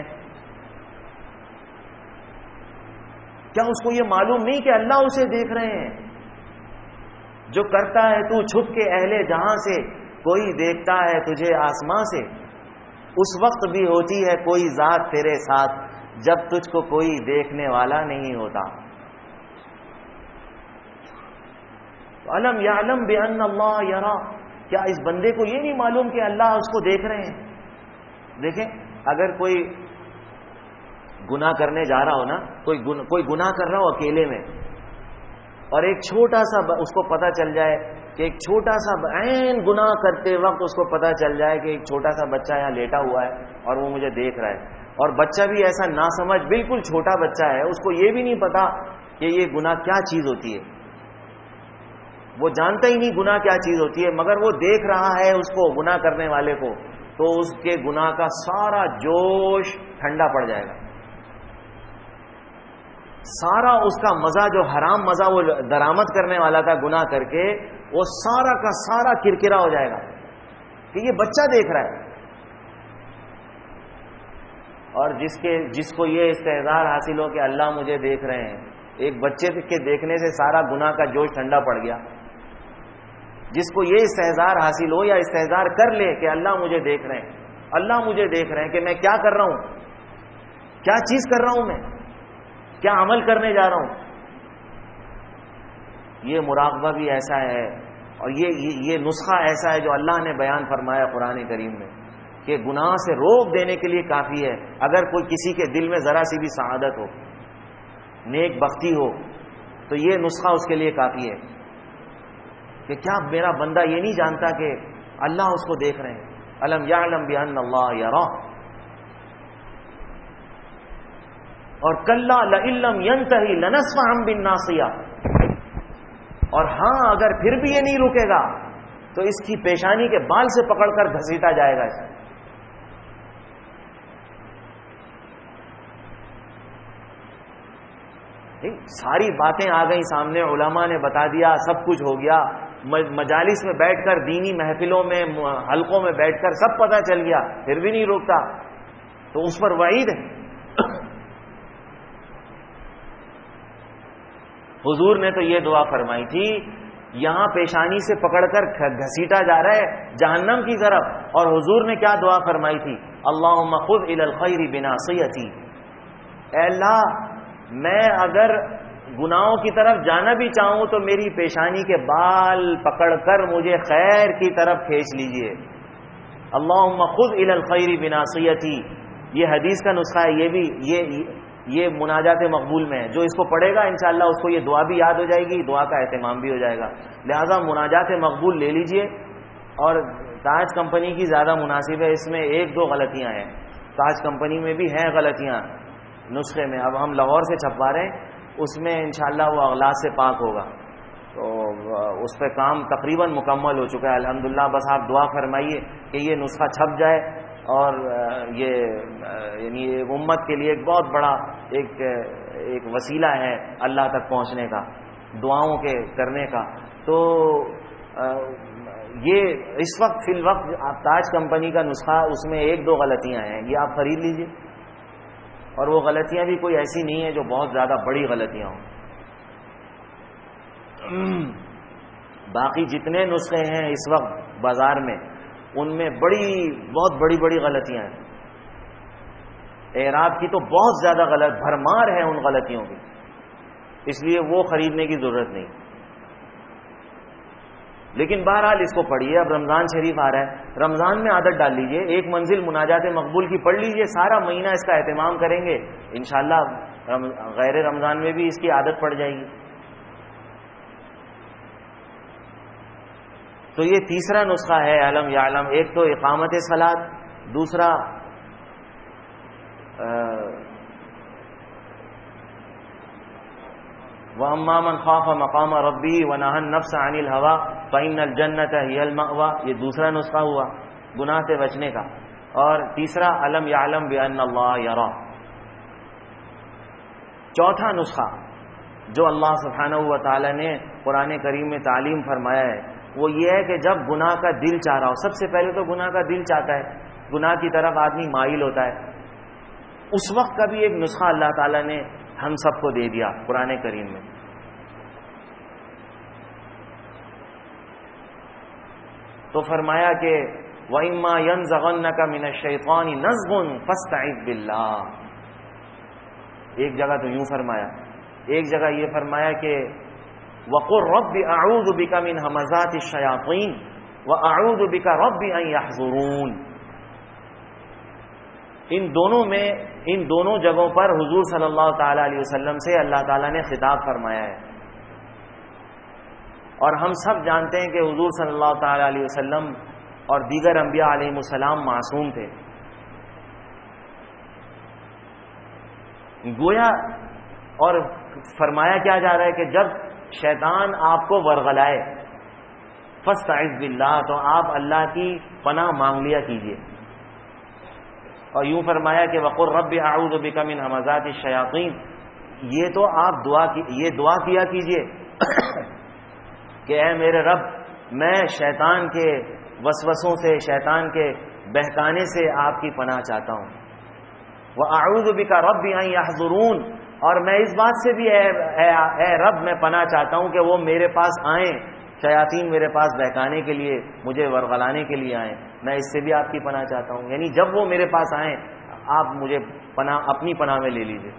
کیا اس کو یہ معلوم نہیں کہ اللہ اسے دیکھ رہے ہیں؟ جو کرتا ہے تو چھپ کے اہل جہاں سے، کوئی دیکھتا ہے تجھے آسمان سے، اس وقت بھی ہوتی ہے کوئی ذات تیرے ساتھ جب تجھ کو کوئی دیکھنے والا نہیں ہوتا۔ تو الم یعلم بان اللہ یرا، کیا اس بندے کو یہ نہیں معلوم کہ اللہ اس کو دیکھ رہے ہیں؟ دیکھیں، اگر کوئی گناہ کرنے جا رہا ہو نا، کوئی گناہ کر رہا ہو اکیلے میں، اور ایک چھوٹا سا اس کو پتہ چل جائے کہ ایک چھوٹا سا عین گناہ کرتے وقت اس کو پتہ چل جائے کہ ایک چھوٹا سا بچہ یہاں لیٹا ہوا ہے اور وہ مجھے دیکھ رہا ہے، اور بچہ بھی ایسا ناسمجھ بالکل چھوٹا بچہ ہے، اس کو یہ بھی نہیں پتا کہ یہ گناہ کیا چیز ہوتی ہے، وہ جانتا ہی نہیں گناہ کیا چیز ہوتی ہے، مگر وہ دیکھ رہا ہے اس کو، گناہ کرنے والے کو، تو اس کے گناہ کا سارا جوش ٹھنڈا پڑ جائے گا، سارا اس کا مزہ، جو حرام مزہ وہ درآمد کرنے والا تھا گناہ کر کے، وہ سارا کا سارا کرکرا ہو جائے گا کہ یہ بچہ دیکھ رہا ہے۔ اور جس کو یہ استحضار حاصل ہو کہ اللہ مجھے دیکھ رہے ہیں، ایک بچے کے دیکھنے سے سارا گناہ کا جوش ٹھنڈا پڑ گیا۔ جس کو یہ استحضار حاصل ہو یا استحضار کر لے کہ اللہ مجھے دیکھ رہے ہیں، اللہ مجھے دیکھ رہے ہیں کہ میں کیا کر رہا ہوں، کیا چیز کر رہا ہوں، میں کیا عمل کرنے جا رہا ہوں، یہ مراقبہ بھی ایسا ہے، اور یہ نسخہ ایسا ہے جو اللہ نے بیان فرمایا قرآن کریم میں کہ گناہ سے روک دینے کے لیے کافی ہے۔ اگر کوئی کسی کے دل میں ذرا سی بھی سعادت ہو، نیک بختی ہو، تو یہ نسخہ اس کے لیے کافی ہے کہ کیا میرا بندہ یہ نہیں جانتا کہ اللہ اس کو دیکھ رہے ہیں؟ الم یعلم بان اللہ یرا۔ اور کلا لئن لم ینتہی لنسفعا بالناصیہ، اور ہاں اگر پھر بھی یہ نہیں رکے گا تو اس کی پیشانی کے بال سے پکڑ کر گھسیٹا جائے گا۔ ساری باتیں آ گئی سامنے، علماء نے بتا دیا، سب کچھ ہو گیا، مجالس میں بیٹھ کر، دینی محفلوں میں، حلقوں میں بیٹھ کر سب پتہ چل گیا، پھر بھی نہیں روکتا، تو اس پر وعید ہے۔ حضور نے تو یہ دعا فرمائی تھی، یہاں پیشانی سے پکڑ کر گھسیٹا جا رہا ہے جہنم کی طرف، اور حضور نے کیا دعا فرمائی تھی؟ اللہم خذ الی الخیر بناصیتی، اے اللہ میں اگر گناہوں کی طرف جانا بھی چاہوں تو میری پیشانی کے بال پکڑ کر مجھے خیر کی طرف کھینچ لیجئے۔ اللہم خذ الی الخیر بناصیتی، یہ حدیث کا نسخہ ہے، یہ بھی یہ مناجات مقبول میں ہے، جو اس کو پڑھے گا انشاءاللہ اس کو یہ دعا بھی یاد ہو جائے گی، دعا کا اہتمام بھی ہو جائے گا۔ لہذا مناجات مقبول لے لیجئے، اور تاج کمپنی کی زیادہ مناسب ہے، اس میں ایک دو غلطیاں ہیں، تاج کمپنی میں بھی ہیں غلطیاں نسخے میں، اب ہم لاہور سے چھپوا رہے ہیں، اس میں انشاءاللہ وہ اغلاط سے پاک ہوگا، تو اس پہ کام تقریباً مکمل ہو چکا ہے الحمدللہ۔ بس آپ دعا فرمائیے کہ یہ نسخہ چھپ جائے، اور یہ یعنی امت کے لیے ایک بہت بڑا ایک وسیلہ ہے اللہ تک پہنچنے کا، دعاؤں کے کرنے کا۔ تو یہ اس وقت فی الوقت آپ تاج کمپنی کا نسخہ، اس میں ایک دو غلطیاں ہیں، یہ آپ خرید لیجئے، اور وہ غلطیاں بھی کوئی ایسی نہیں ہیں جو بہت زیادہ بڑی غلطیاں ہوں۔ باقی جتنے نسخے ہیں اس وقت بازار میں، ان میں بہت بڑی غلطیاں ہیں، اعراب کی تو بہت زیادہ بھرمار ہے ان غلطیوں کی، اس لیے وہ خریدنے کی ضرورت نہیں۔ لیکن بہرحال اس کو پڑھیے، اب رمضان شریف آ رہا ہے، رمضان میں عادت ڈال لیجئے، ایک منزل مناجات مقبول کی پڑھ لیجئے، سارا مہینہ اس کا اہتمام کریں گے انشاءاللہ غیر رمضان میں بھی اس کی عادت پڑ جائے گی۔ تو یہ تیسرا نسخہ ہے علم یعلم، ایک تو اقامت صلاۃ، دوسرا وَأَمَّا مَنْ خَافَ مَقَامَ رَبِّهِ وَنَهَى النَّفْسَ عَنِ الْهَوَىٰ فَإِنَّ الْجَنَّةَ هِيَ الْمَأْوَىٰ، یہ دوسرا نسخہ ہوا گناہ سے بچنے کا، اور تیسرا علم یعلم بِأَنَّ اللَّهَ یَرَىٰ۔ چوتھا نسخہ جو اللہ سبحانہ و تعالی نے قرآن کریم میں تعلیم فرمایا ہے، وہ یہ ہے کہ جب گناہ کا دل چاہ رہا ہو، سب سے پہلے تو گناہ کا دل چاہتا ہے، گناہ کی طرف آدمی مائل ہوتا ہے، اس وقت کا بھی ایک نسخہ اللہ تعالیٰ نے ہم سب کو دے دیا قرآن کریم میں۔ تو فرمایا کہ وَإِمَّا يَنزَغَنَّكَ مِنَ الشَّيْطَانِ نَزْغٌ فَاسْتَعِذْ بِاللَّهِ، ایک جگہ تو یوں فرمایا، ایک جگہ یہ فرمایا کہ وقل رب اعوذ بک من همزات الشیاطین واعوذ بک رب ان یحضرون. ان دونوں جگہوں پر حضور صلی اللہ تعالی علیہ وسلم سے اللہ تعالیٰ نے خطاب فرمایا ہے. اور ہم سب جانتے ہیں کہ حضور صلی اللہ تعالی علیہ وسلم اور دیگر انبیاء علیہ السلام معصوم تھے. گویا اور فرمایا کیا جا رہا ہے کہ جب شیطان آپ کو ورغلائے فاستعذ باللہ، تو آپ اللہ کی پناہ مانگ لیا کیجیے. اور یوں فرمایا کہ وقل رب اعوذ بک من همزات الشیاطین، یہ تو آپ دعا کیا کیجیے کہ اے میرے رب، میں شیطان کے وسوسوں سے، شیطان کے بہکانے سے آپ کی پناہ چاہتا ہوں. وَأَعُوذُ بِكَ رَبِّ أَن يَحْضُرُونَ، اور میں اس بات سے بھی اے رب میں پناہ چاہتا ہوں کہ وہ میرے پاس آئیں، شیاطین میرے پاس بہکانے کے لیے، مجھے ورغلانے کے لیے آئیں، میں اس سے بھی آپ کی پناہ چاہتا ہوں. یعنی جب وہ میرے پاس آئیں آپ مجھے اپنی پناہ میں لے لیجیے.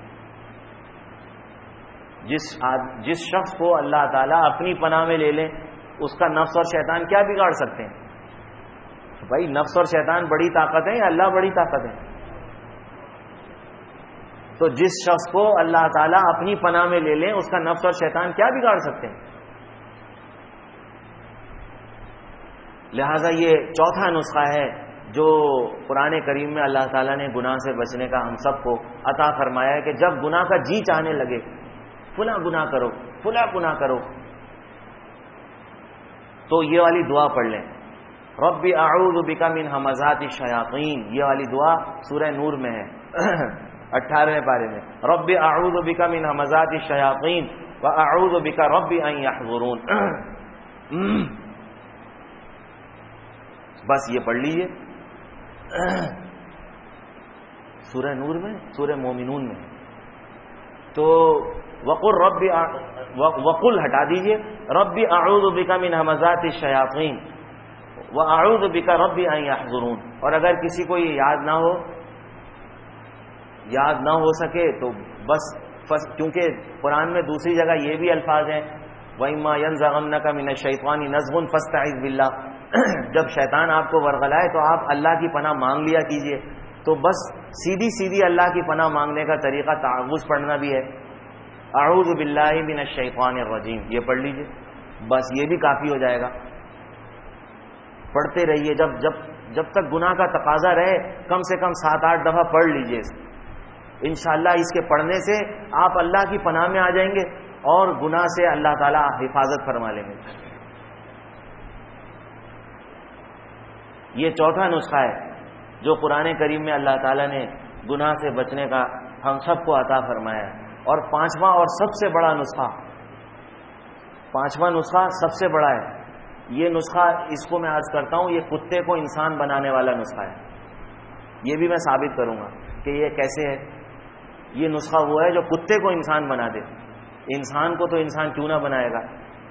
جس شخص کو اللہ تعالیٰ اپنی پناہ میں لے لیں اس کا نفس اور شیطان کیا بگاڑ سکتے ہیں؟ بھائی نفس اور شیطان بڑی طاقت ہے یا اللہ بڑی طاقت ہے؟ تو جس شخص کو اللہ تعالیٰ اپنی پناہ میں لے لیں اس کا نفس اور شیطان کیا بگاڑ سکتے ہیں؟ لہذا یہ چوتھا نسخہ ہے جو قرآن کریم میں اللہ تعالیٰ نے گناہ سے بچنے کا ہم سب کو عطا فرمایا ہے کہ جب گناہ کا جی چاہنے لگے فلاں گناہ کرو، فلاں گناہ کرو، تو یہ والی دعا پڑھ لیں. رب اعوذ بک من همزات الشیاطین، یہ والی دعا سورہ نور میں ہے 18ویں پارے میں. رب اعوذ بک من همزات الشیاطین واعوذ بک رب ان یحضرون. بس یہ پڑھ لیجئے. سورہ نور میں، سورہ مومنون میں. تو وقل ہٹا دیجئے، رب اعوذ بک من همزات الشیاطین واعوذ بک رب ان یحضرون. اور اگر کسی کو یہ یاد نہ ہو سکے تو بس کیونکہ قرآن میں دوسری جگہ یہ بھی الفاظ ہیں وَإِمَّا يَنزَغَنَّكَ مِنَ الشَّيْطَانِ نَزْغٌ فَاسْتَعِذْ بِاللَّهِ. جب شیطان آپ کو ورغلائے تو آپ اللہ کی پناہ مانگ لیا کیجئے. تو بس سیدھی اللہ کی پناہ مانگنے کا طریقہ تعوذ پڑھنا بھی ہے. اعوذ باللہ من الشیطان الرجیم، یہ پڑھ لیجئے، بس یہ بھی کافی ہو جائے گا. پڑھتے رہیے جب تک گناہ کا تقاضا رہے، کم سے کم 7-8 دفعہ پڑھ لیجئے. انشاءاللہ اس کے پڑھنے سے آپ اللہ کی پناہ میں آ جائیں گے اور گناہ سے اللہ تعالی حفاظت فرما لیں گے. یہ چوتھا نسخہ ہے جو قرآن کریم میں اللہ تعالیٰ نے گناہ سے بچنے کا ہم سب کو عطا فرمایا ہے. اور پانچواں اور سب سے بڑا نسخہ، پانچواں نسخہ سب سے بڑا ہے. یہ نسخہ، اس کو میں عرض کرتا ہوں، یہ کتے کو انسان بنانے والا نسخہ ہے. یہ بھی میں ثابت کروں گا کہ یہ کیسے ہے. یہ نسخہ وہ ہے جو کتے کو انسان بنا دے. انسان کو تو انسان کیوں نہ بنائے گا.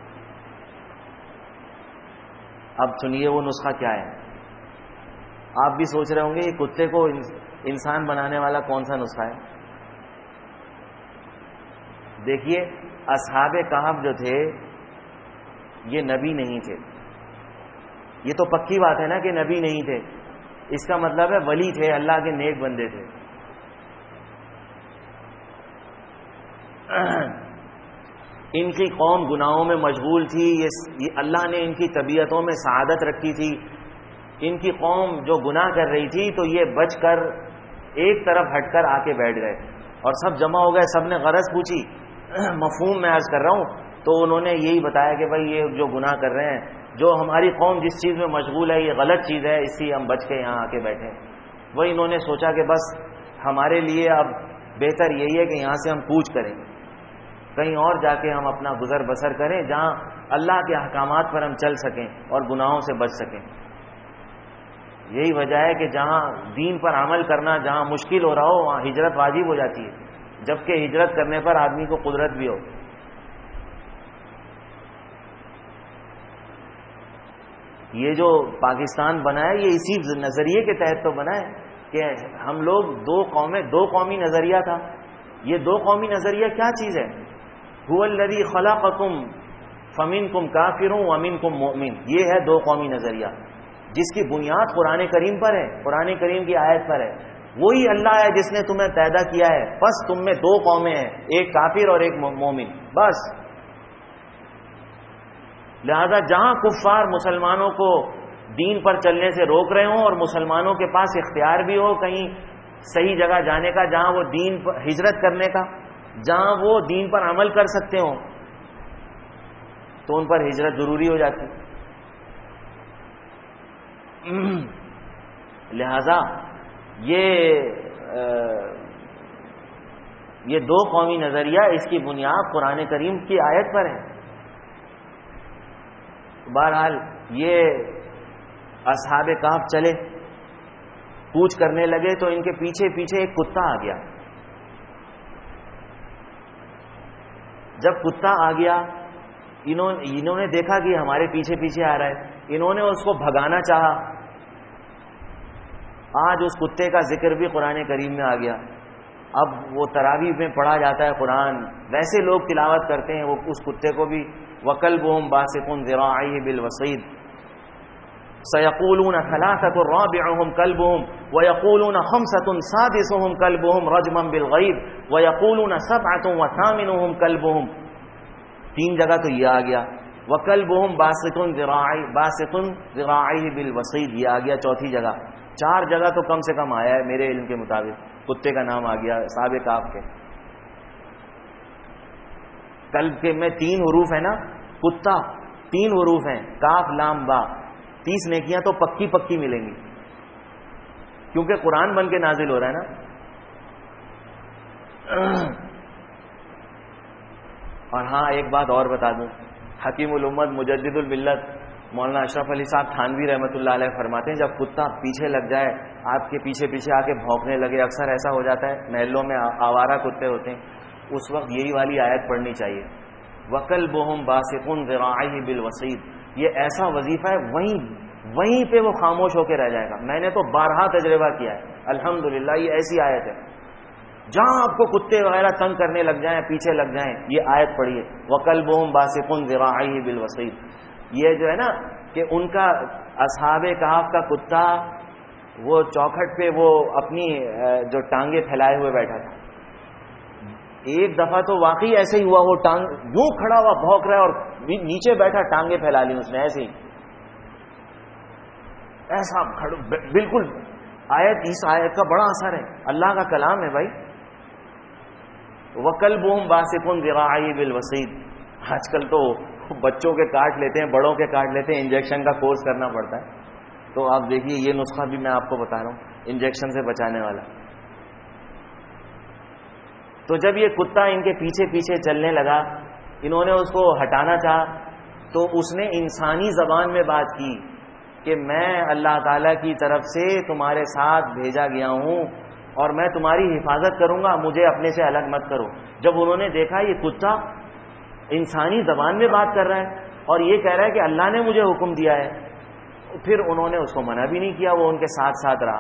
اب سنیے وہ نسخہ کیا ہے. آپ بھی سوچ رہے ہوں گے یہ کتے کو انسان بنانے والا کون سا نسخہ ہے. دیکھیے اصحاب کہف جو تھے یہ نبی نہیں تھے. یہ تو پکی بات ہے نا کہ نبی نہیں تھے. اس کا مطلب ہے ولی تھے، اللہ کے نیک بندے تھے. ان کی قوم گناہوں میں مشغول تھی. یہ اللہ نے ان کی طبیعتوں میں سعادت رکھی تھی. ان کی قوم جو گناہ کر رہی تھی تو یہ بچ کر ایک طرف ہٹ کر آ کے بیٹھ گئے اور سب جمع ہو گئے. سب نے غرض پوچھی، مفہوم میں عرض کر رہا ہوں. تو انہوں نے یہی بتایا کہ بھائی یہ جو گناہ کر رہے ہیں، جو ہماری قوم جس چیز میں مشغول ہے یہ غلط چیز ہے، اس لیے ہم بچ کے یہاں آ کے بیٹھے. وہی انہوں نے سوچا کہ بس ہمارے لیے اب بہتر یہی ہے کہ یہاں سے ہم کوچ کریں، کہیں اور جا کے ہم اپنا گزر بسر کریں جہاں اللہ کے احکامات پر ہم چل سکیں اور گناہوں سے بچ سکیں. یہی وجہ ہے کہ جہاں دین پر عمل کرنا جہاں مشکل ہو رہا ہو وہاں ہجرت واجب ہو جاتی ہے، جبکہ ہجرت کرنے پر آدمی کو قدرت بھی ہو. یہ جو پاکستان بنا ہے یہ اسی نظریے کے تحت تو بنا ہے کہ ہم لوگ دو قومی نظریہ تھا. یہ دو قومی نظریہ کیا چیز ہے؟ هو الذی خلقکم فَمِنْكُمْ كَافِرٌ وَمِنْكُمْ مُؤْمِنٌ، یہ ہے دو قومی نظریہ جس کی بنیاد قرآن کریم پر ہے، قرآن کریم کی آیت پر ہے. وہی اللہ ہے جس نے تمہیں پیدا کیا ہے، بس تم میں دو قومیں ہیں، ایک کافر اور ایک مومن، بس. لہذا جہاں کفار مسلمانوں کو دین پر چلنے سے روک رہے ہوں اور مسلمانوں کے پاس اختیار بھی ہو کہیں صحیح جگہ جانے کا، جہاں وہ دین پر ہجرت کرنے کا، جہاں وہ دین پر عمل کر سکتے ہوں، تو ان پر ہجرت ضروری ہو جاتی. لہذا یہ دو قومی نظریہ اس کی بنیاد قرآن کریم کی آیت پر ہے. بہرحال یہ اصحاب کہف چلے، کوچ کرنے لگے تو ان کے پیچھے پیچھے ایک کتا آ گیا. جب کتا آ گیا، انہوں نے دیکھا کہ ہمارے پیچھے پیچھے آ رہا ہے، انہوں نے اس کو بھگانا چاہا. آج اس کتے کا ذکر بھی قرآن کریم میں آ گیا. اب وہ تراویح میں پڑھا جاتا ہے قرآن، ویسے لوگ تلاوت کرتے ہیں وہ اس کتے کو بھی. وَكَلْبُهُمْ بَاسِطٌ ذِرَاعَيْهِ بِالْوَصِيدِ سَيَقُولُونَ ثَلَاثَةٌ رَابِعُهُمْ كَلْبُهُمْ وَيَقُولُونَ خَمْسَةٌ سَادِسُهُمْ كَلْبُهُمْ رَجْمًا بِالْغَيْبِ وَيَقُولُونَ سَبْعَةٌ وَثَامِنُهُمْ كَلْبُهُمْ. تین جگہ تو یہ آ گیا. وَكَلْبُهُمْ بَاسِطٌ ذِرَاعَيْهِ بِالْوَصِيدِ یہ آ گیا چوتھی جگہ. چار جگہ تو کم سے کم آیا ہے میرے علم کے مطابق، کتے کا نام آ گیا اصحاب کہف کے. کلب کے میں 3 حروف ہے نا، کتا 3 حروف ہیں، کاف لام با. 30 نیکیاں تو پکی پکی ملیں گی کیونکہ قرآن بن کے نازل ہو رہا ہے نا. اور ہاں ایک بات اور بتا دوں، حکیم الامت مجدد الملت مولانا اشرف علی صاحب تھانوی رحمۃ اللہ علیہ فرماتے ہیں جب کتا پیچھے لگ جائے، آپ کے پیچھے پیچھے آ کے بھونکنے لگے، اکثر ایسا ہو جاتا ہے محلوں میں آوارہ کتے ہوتے ہیں، اس وقت یہی والی آیت پڑھنی چاہیے. وَكَلْبُهُمْ بَاسِطٌ ذِرَاعَيْهِ بِالْوَصِيدِ. یہ ایسا وظیفہ ہے وہیں پہ وہ خاموش ہو کے رہ جائے گا. میں نے تو بارہا تجربہ کیا ہے الحمدللہ. یہ ایسی آیت ہے جہاں آپ کو کتے وغیرہ تنگ کرنے لگ جائیں، پیچھے لگ جائیں، یہ آیت پڑھیے وَكَلْبُهُمْ بَاسِطٌ ذِرَاعَيْهِ بِالْوَصِيدِ. یہ جو ہے نا کہ ان کا اصحاب کہف کا کتا وہ چوکھٹ پہ وہ اپنی جو ٹانگیں پھیلائے ہوئے بیٹھا تھا. ایک دفعہ تو واقعی ایسے ہی ہوا، وہ ٹانگ یوں کھڑا ہوا بھونک رہا ہے اور نیچے بیٹھا ٹانگیں پھیلا لی اس نے ایسے ہی، ایسا بالکل. اس آیت کا بڑا اثر ہے، اللہ کا کلام ہے بھائی. وَكَلْبُهُمْ بَاسِطٌ ذِرَاعَيْهِ بِالْوَصِيدِ. آج کل تو بچوں کے کاٹ لیتے ہیں، بڑوں کے کاٹ لیتے ہیں، انجیکشن کا کورس کرنا پڑتا ہے. تو آپ دیکھیے یہ نسخہ بھی میں آپ کو بتا رہا ہوں انجیکشن سے بچانے والا. تو جب یہ کتا ان کے پیچھے پیچھے چلنے لگا، انہوں نے اس کو ہٹانا چاہا تو اس نے انسانی زبان میں بات کی کہ میں اللہ تعالیٰ کی طرف سے تمہارے ساتھ بھیجا گیا ہوں اور میں تمہاری حفاظت کروں گا، مجھے اپنے سے الگ مت کرو. جب انہوں نے دیکھا یہ کتا انسانی زبان میں بات کر رہا ہے اور یہ کہہ رہا ہے کہ اللہ نے مجھے حکم دیا ہے، پھر انہوں نے اس کو منع بھی نہیں کیا، وہ ان کے ساتھ ساتھ رہا.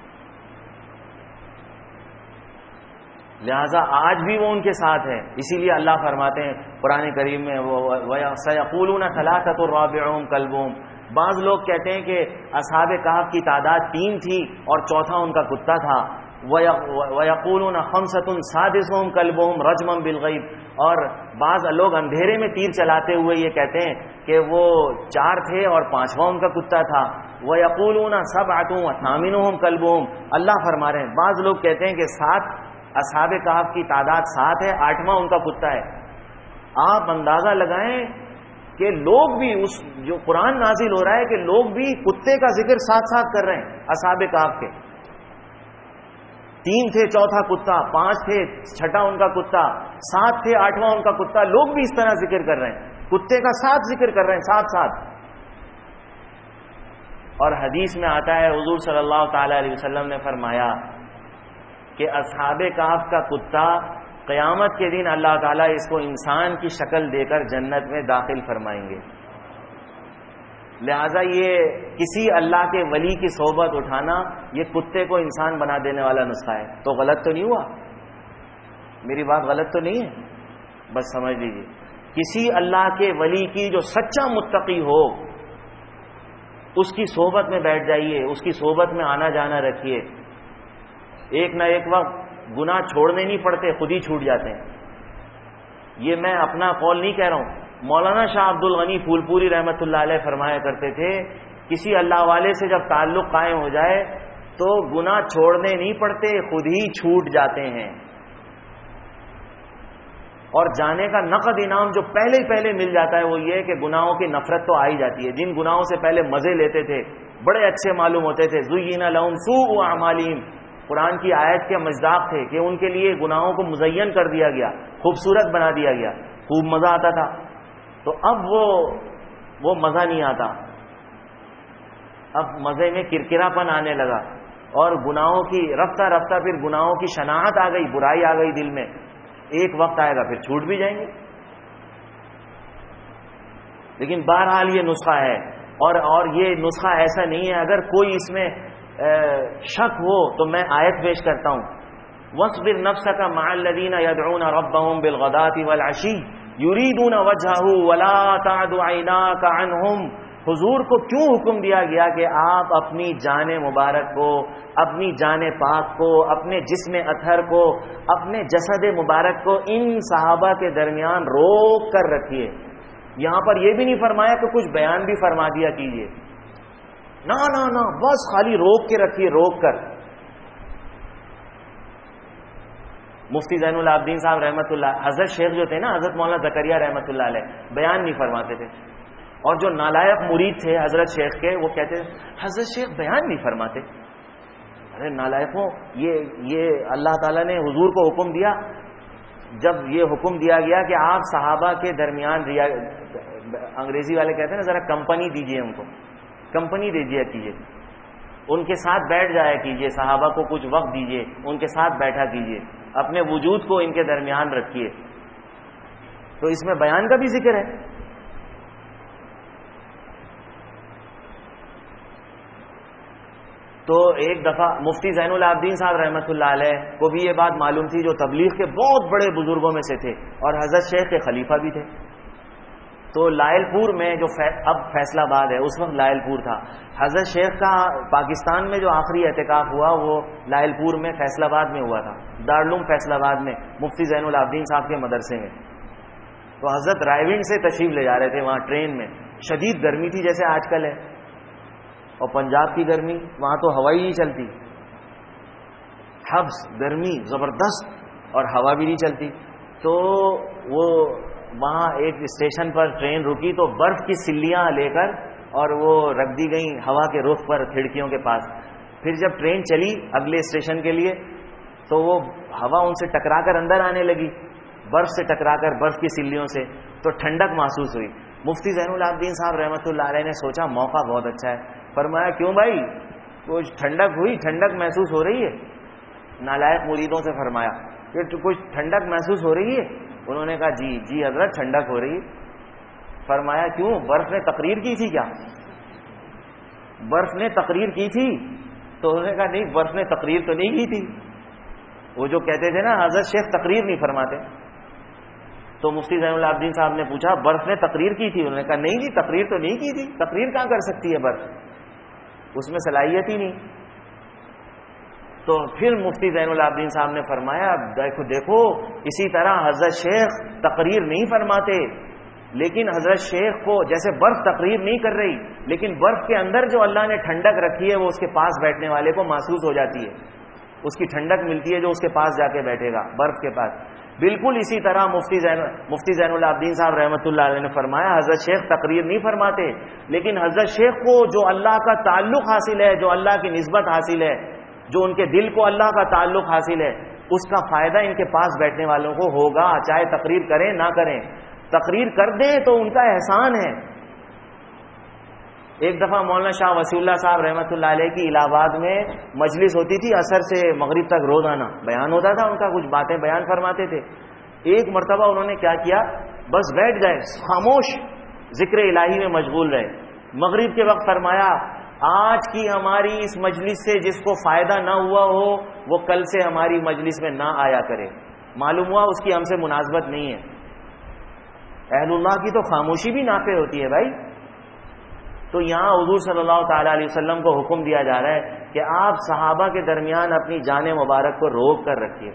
لہذا آج بھی وہ ان کے ساتھ ہے. اسی لیے اللہ فرماتے ہیں قرآن کریم میں سَيَقُولُونَ ثَلَاثَةٌ رَابِعُهُمْ كَلْبُهُمْ. بعض لوگ کہتے ہیں کہ اصحاب کہف کی تعداد 3 تھی اور چوتھا ان کا کتا تھا. وَيَقُولُونَ خَمْسَةٌ سَادِسُهُمْ كَلْبُهُمْ رَجْمًا بِالْغَيْبِ. اور بعض لوگ اندھیرے میں تیر چلاتے ہوئے یہ کہتے ہیں کہ وہ 4 تھے اور 5واں ان کا کتا تھا. وَيَقُولُونَ سَبْعَةٌ وَثَامِنُهُمْ كَلْبُهُمْ. اللہ فرما رہے ہیں بعض لوگ کہتے ہیں کہ 7 اصحاب کہف کی تعداد 7 ہے، 8واں ان کا کتا ہے. آپ اندازہ لگائیں کہ لوگ بھی اس جو قرآن نازل ہو رہا ہے کہ لوگ بھی کتے کا ذکر ساتھ ساتھ کر رہے ہیں. اصحاب کہف کے 3 تھے، چوتھا کتا، 5 تھے، چھٹا ان کا کتا، 7 تھے، 8واں ان کا کتا. لوگ بھی اس طرح ذکر کر رہے ہیں، کتے کا ساتھ ذکر کر رہے ہیں ساتھ ساتھ. اور حدیث میں آتا ہے حضور صلی اللہ تعالی علیہ وسلم نے فرمایا کہ اصحاب کہف کا کتا قیامت کے دن اللہ تعالیٰ اس کو انسان کی شکل دے کر جنت میں داخل فرمائیں گے. لہذا یہ کسی اللہ کے ولی کی صحبت اٹھانا یہ کتے کو انسان بنا دینے والا نسخہ ہے. تو غلط تو نہیں ہوا؟ میری بات غلط تو نہیں ہے؟ بس سمجھ لیجیے. کسی اللہ کے ولی کی جو سچا متقی ہو اس کی صحبت میں بیٹھ جائیے، اس کی صحبت میں آنا جانا رکھیے. ایک نہ ایک وقت گناہ چھوڑنے نہیں پڑتے، خود ہی چھوٹ جاتے ہیں. یہ میں اپنا قول نہیں کہہ رہا ہوں، مولانا شاہ عبد الغنی پھول پوری رحمۃ اللہ علیہ فرمایا کرتے تھے کسی اللہ والے سے جب تعلق قائم ہو جائے تو گناہ چھوڑنے نہیں پڑتے، خود ہی چھوٹ جاتے ہیں. اور جانے کا نقد انعام جو پہلے ہی پہلے مل جاتا ہے وہ یہ ہے کہ گناہوں کی نفرت تو آئی جاتی ہے. جن گناہوں سے پہلے مزے لیتے تھے، بڑے اچھے معلوم ہوتے تھے، زُیِّنَ لَهُمْ سُوءُ أَعْمَالِهِمْ، قرآن کی آیت کے مصداق تھے کہ ان کے لیے گناہوں کو مزین کر دیا گیا، خوبصورت بنا دیا گیا، خوب مزہ آتا تھا. تو اب وہ مزہ نہیں آتا، اب مزے میں کرکرا پن آنے لگا اور گناہوں کی رفتہ رفتہ پھر گناہوں کی شناخت آ گئی، برائی آ گئی دل میں. ایک وقت آئے گا پھر چھوٹ بھی جائیں گے. لیکن بہرحال یہ نسخہ ہے، اور یہ نسخہ ایسا نہیں ہے. اگر کوئی اس میں شک ہو تو میں آیت پیش کرتا ہوں، وَاصْبِرْ نَفْسَكَ مَعَ الَّذِينَ يَدْعُونَ رَبَّهُمْ بِالْغَدَاةِ وَالْعَشِيِّ يُرِيدُونَ وَجْهَهُ وَلَا تَعْدُ عَيْنَاكَ عَنْهُمْ. حضور کو کیوں حکم دیا گیا کہ آپ اپنی جان مبارک کو، اپنی جان پاک کو، اپنے جسم اطہر کو، اپنے جسد مبارک کو ان صحابہ کے درمیان روک کر رکھیے. یہاں پر یہ بھی نہیں فرمایا کہ کچھ بیان بھی فرما دیا کیجیے، نہ نہ نہ، بس خالی روک کے رکھیے، روک کر. مفتی زین العابدین صاحب رحمۃ اللہ، حضرت شیخ جو تھے نا، حضرت مولانا زکریہ رحمۃ اللہ علیہ، بیان نہیں فرماتے تھے. اور جو نالائق مرید تھے حضرت شیخ کے، وہ کہتے ہیں حضرت شیخ بیان نہیں فرماتے. ارے نالائقوں، یہ اللہ تعالیٰ نے حضور کو حکم دیا. جب یہ حکم دیا گیا کہ آپ صحابہ کے درمیان انگریزی والے کہتے ہیں نا، ذرا کمپنی دیجیے، ان کو کمپنی دیجیے کیجیے، ان کے ساتھ بیٹھ جایا کیجیے، صحابہ کو کچھ وقت دیجیے، ان کے ساتھ بیٹھا کیجیے، اپنے وجود کو ان کے درمیان رکھیے. تو اس میں بیان کا بھی ذکر ہے. تو ایک دفعہ مفتی زین العابدین صاحب رحمۃ اللہ علیہ کو بھی یہ بات معلوم تھی، جو تبلیغ کے بہت بڑے بزرگوں میں سے تھے اور حضرت شیخ کے خلیفہ بھی تھے. تو لائل پور میں جو اب فیصلہ آباد ہے، اس وقت لائل پور تھا. حضرت شیخ کا پاکستان میں جو آخری اعتکاف ہوا وہ لائل پور میں فیصل آباد میں ہوا تھا، دارالعلوم فیصل آباد میں، مفتی زین العابدین صاحب کے مدرسے میں. تو حضرت رائے سے تشریف لے جا رہے تھے وہاں ٹرین میں. شدید گرمی تھی جیسے آج کل ہے، اور پنجاب کی گرمی، وہاں تو ہوا ہی نہیں چلتی، حبس گرمی زبردست، اور ہوا بھی نہیں چلتی. تو وہ وہاں ایک اسٹیشن پر ٹرین رکی تو برف کی سلیاں لے کر اور وہ رکھ دی گئیں ہوا کے رخ پر کھڑکیوں کے پاس. پھر جب ٹرین چلی اگلے اسٹیشن کے لیے تو وہ ہوا ان سے ٹکرا کر اندر آنے لگی، برف سے ٹکرا کر، برف کی سلیوں سے، تو ٹھنڈک محسوس ہوئی. مفتی زین العابدین صاحب رحمۃ اللہ علیہ نے سوچا موقع بہت اچھا ہے. فرمایا کیوں بھائی، کچھ ٹھنڈک ہوئی، ٹھنڈک محسوس ہو رہی ہے؟ نالائق مریدوں سے فرمایا کہ کچھ ٹھنڈک محسوس ہو رہی ہے؟ انہوں نے کہا جی جی حضرت ٹھنڈک ہو رہی ہے. فرمایا کیوں، برف نے تقریر کی تھی کیا؟ برف نے تقریر کی تھی؟ تو انہوں نے کہا نہیں، برف نے تقریر تو نہیں کی تھی. وہ جو کہتے تھے نا حضرت شیخ تقریر نہیں فرماتے. تو مفتی زین العابدین صاحب نے پوچھا برف نے تقریر کی تھی؟ انہوں نے کہا نہیں جی تقریر تو نہیں کی تھی، تقریر کہاں کر سکتی ہے برف، اس میں صلاحیت ہی نہیں. تو پھر مفتی زین العابدین صاحب نے فرمایا دیکھو اسی طرح حضرت شیخ تقریر نہیں فرماتے، لیکن حضرت شیخ کو جیسے برف تقریر نہیں کر رہی، لیکن برف کے اندر جو اللہ نے ٹھنڈک رکھی ہے وہ اس کے پاس بیٹھنے والے کو محسوس ہو جاتی ہے، اس کی ٹھنڈک ملتی ہے جو اس کے پاس جا کے بیٹھے گا برف کے پاس. بالکل اسی طرح مفتی زین العابدین صاحب رحمۃ اللہ علیہ نے فرمایا حضرت شیخ تقریر نہیں فرماتے، لیکن حضرت شیخ کو جو اللہ کا تعلق حاصل ہے، جو اللہ کی نسبت حاصل ہے، جو ان کے دل کو اللہ کا تعلق حاصل ہے، اس کا فائدہ ان کے پاس بیٹھنے والوں کو ہوگا، چاہے تقریر کریں نہ کریں. تقریر کر دیں تو ان کا احسان ہے. ایک دفعہ مولانا شاہ وسیع اللہ صاحب رحمۃ اللہ علیہ کی الہ آباد میں مجلس ہوتی تھی، عصر سے مغرب تک روزانہ بیان ہوتا تھا ان کا، کچھ باتیں بیان فرماتے تھے. ایک مرتبہ انہوں نے کیا کیا، بس بیٹھ گئے خاموش، ذکر الہی میں مشغول رہے. مغرب کے وقت فرمایا آج کی ہماری اس مجلس سے جس کو فائدہ نہ ہوا ہو وہ کل سے ہماری مجلس میں نہ آیا کرے. معلوم ہوا اس کی ہم سے مناسبت نہیں ہے. اہل اللہ کی تو خاموشی بھی نافع ہوتی ہے بھائی. تو یہاں حضور صلی اللہ تعالی علیہ وسلم کو حکم دیا جا رہا ہے کہ آپ صحابہ کے درمیان اپنی جان مبارک کو روک کر رکھیے.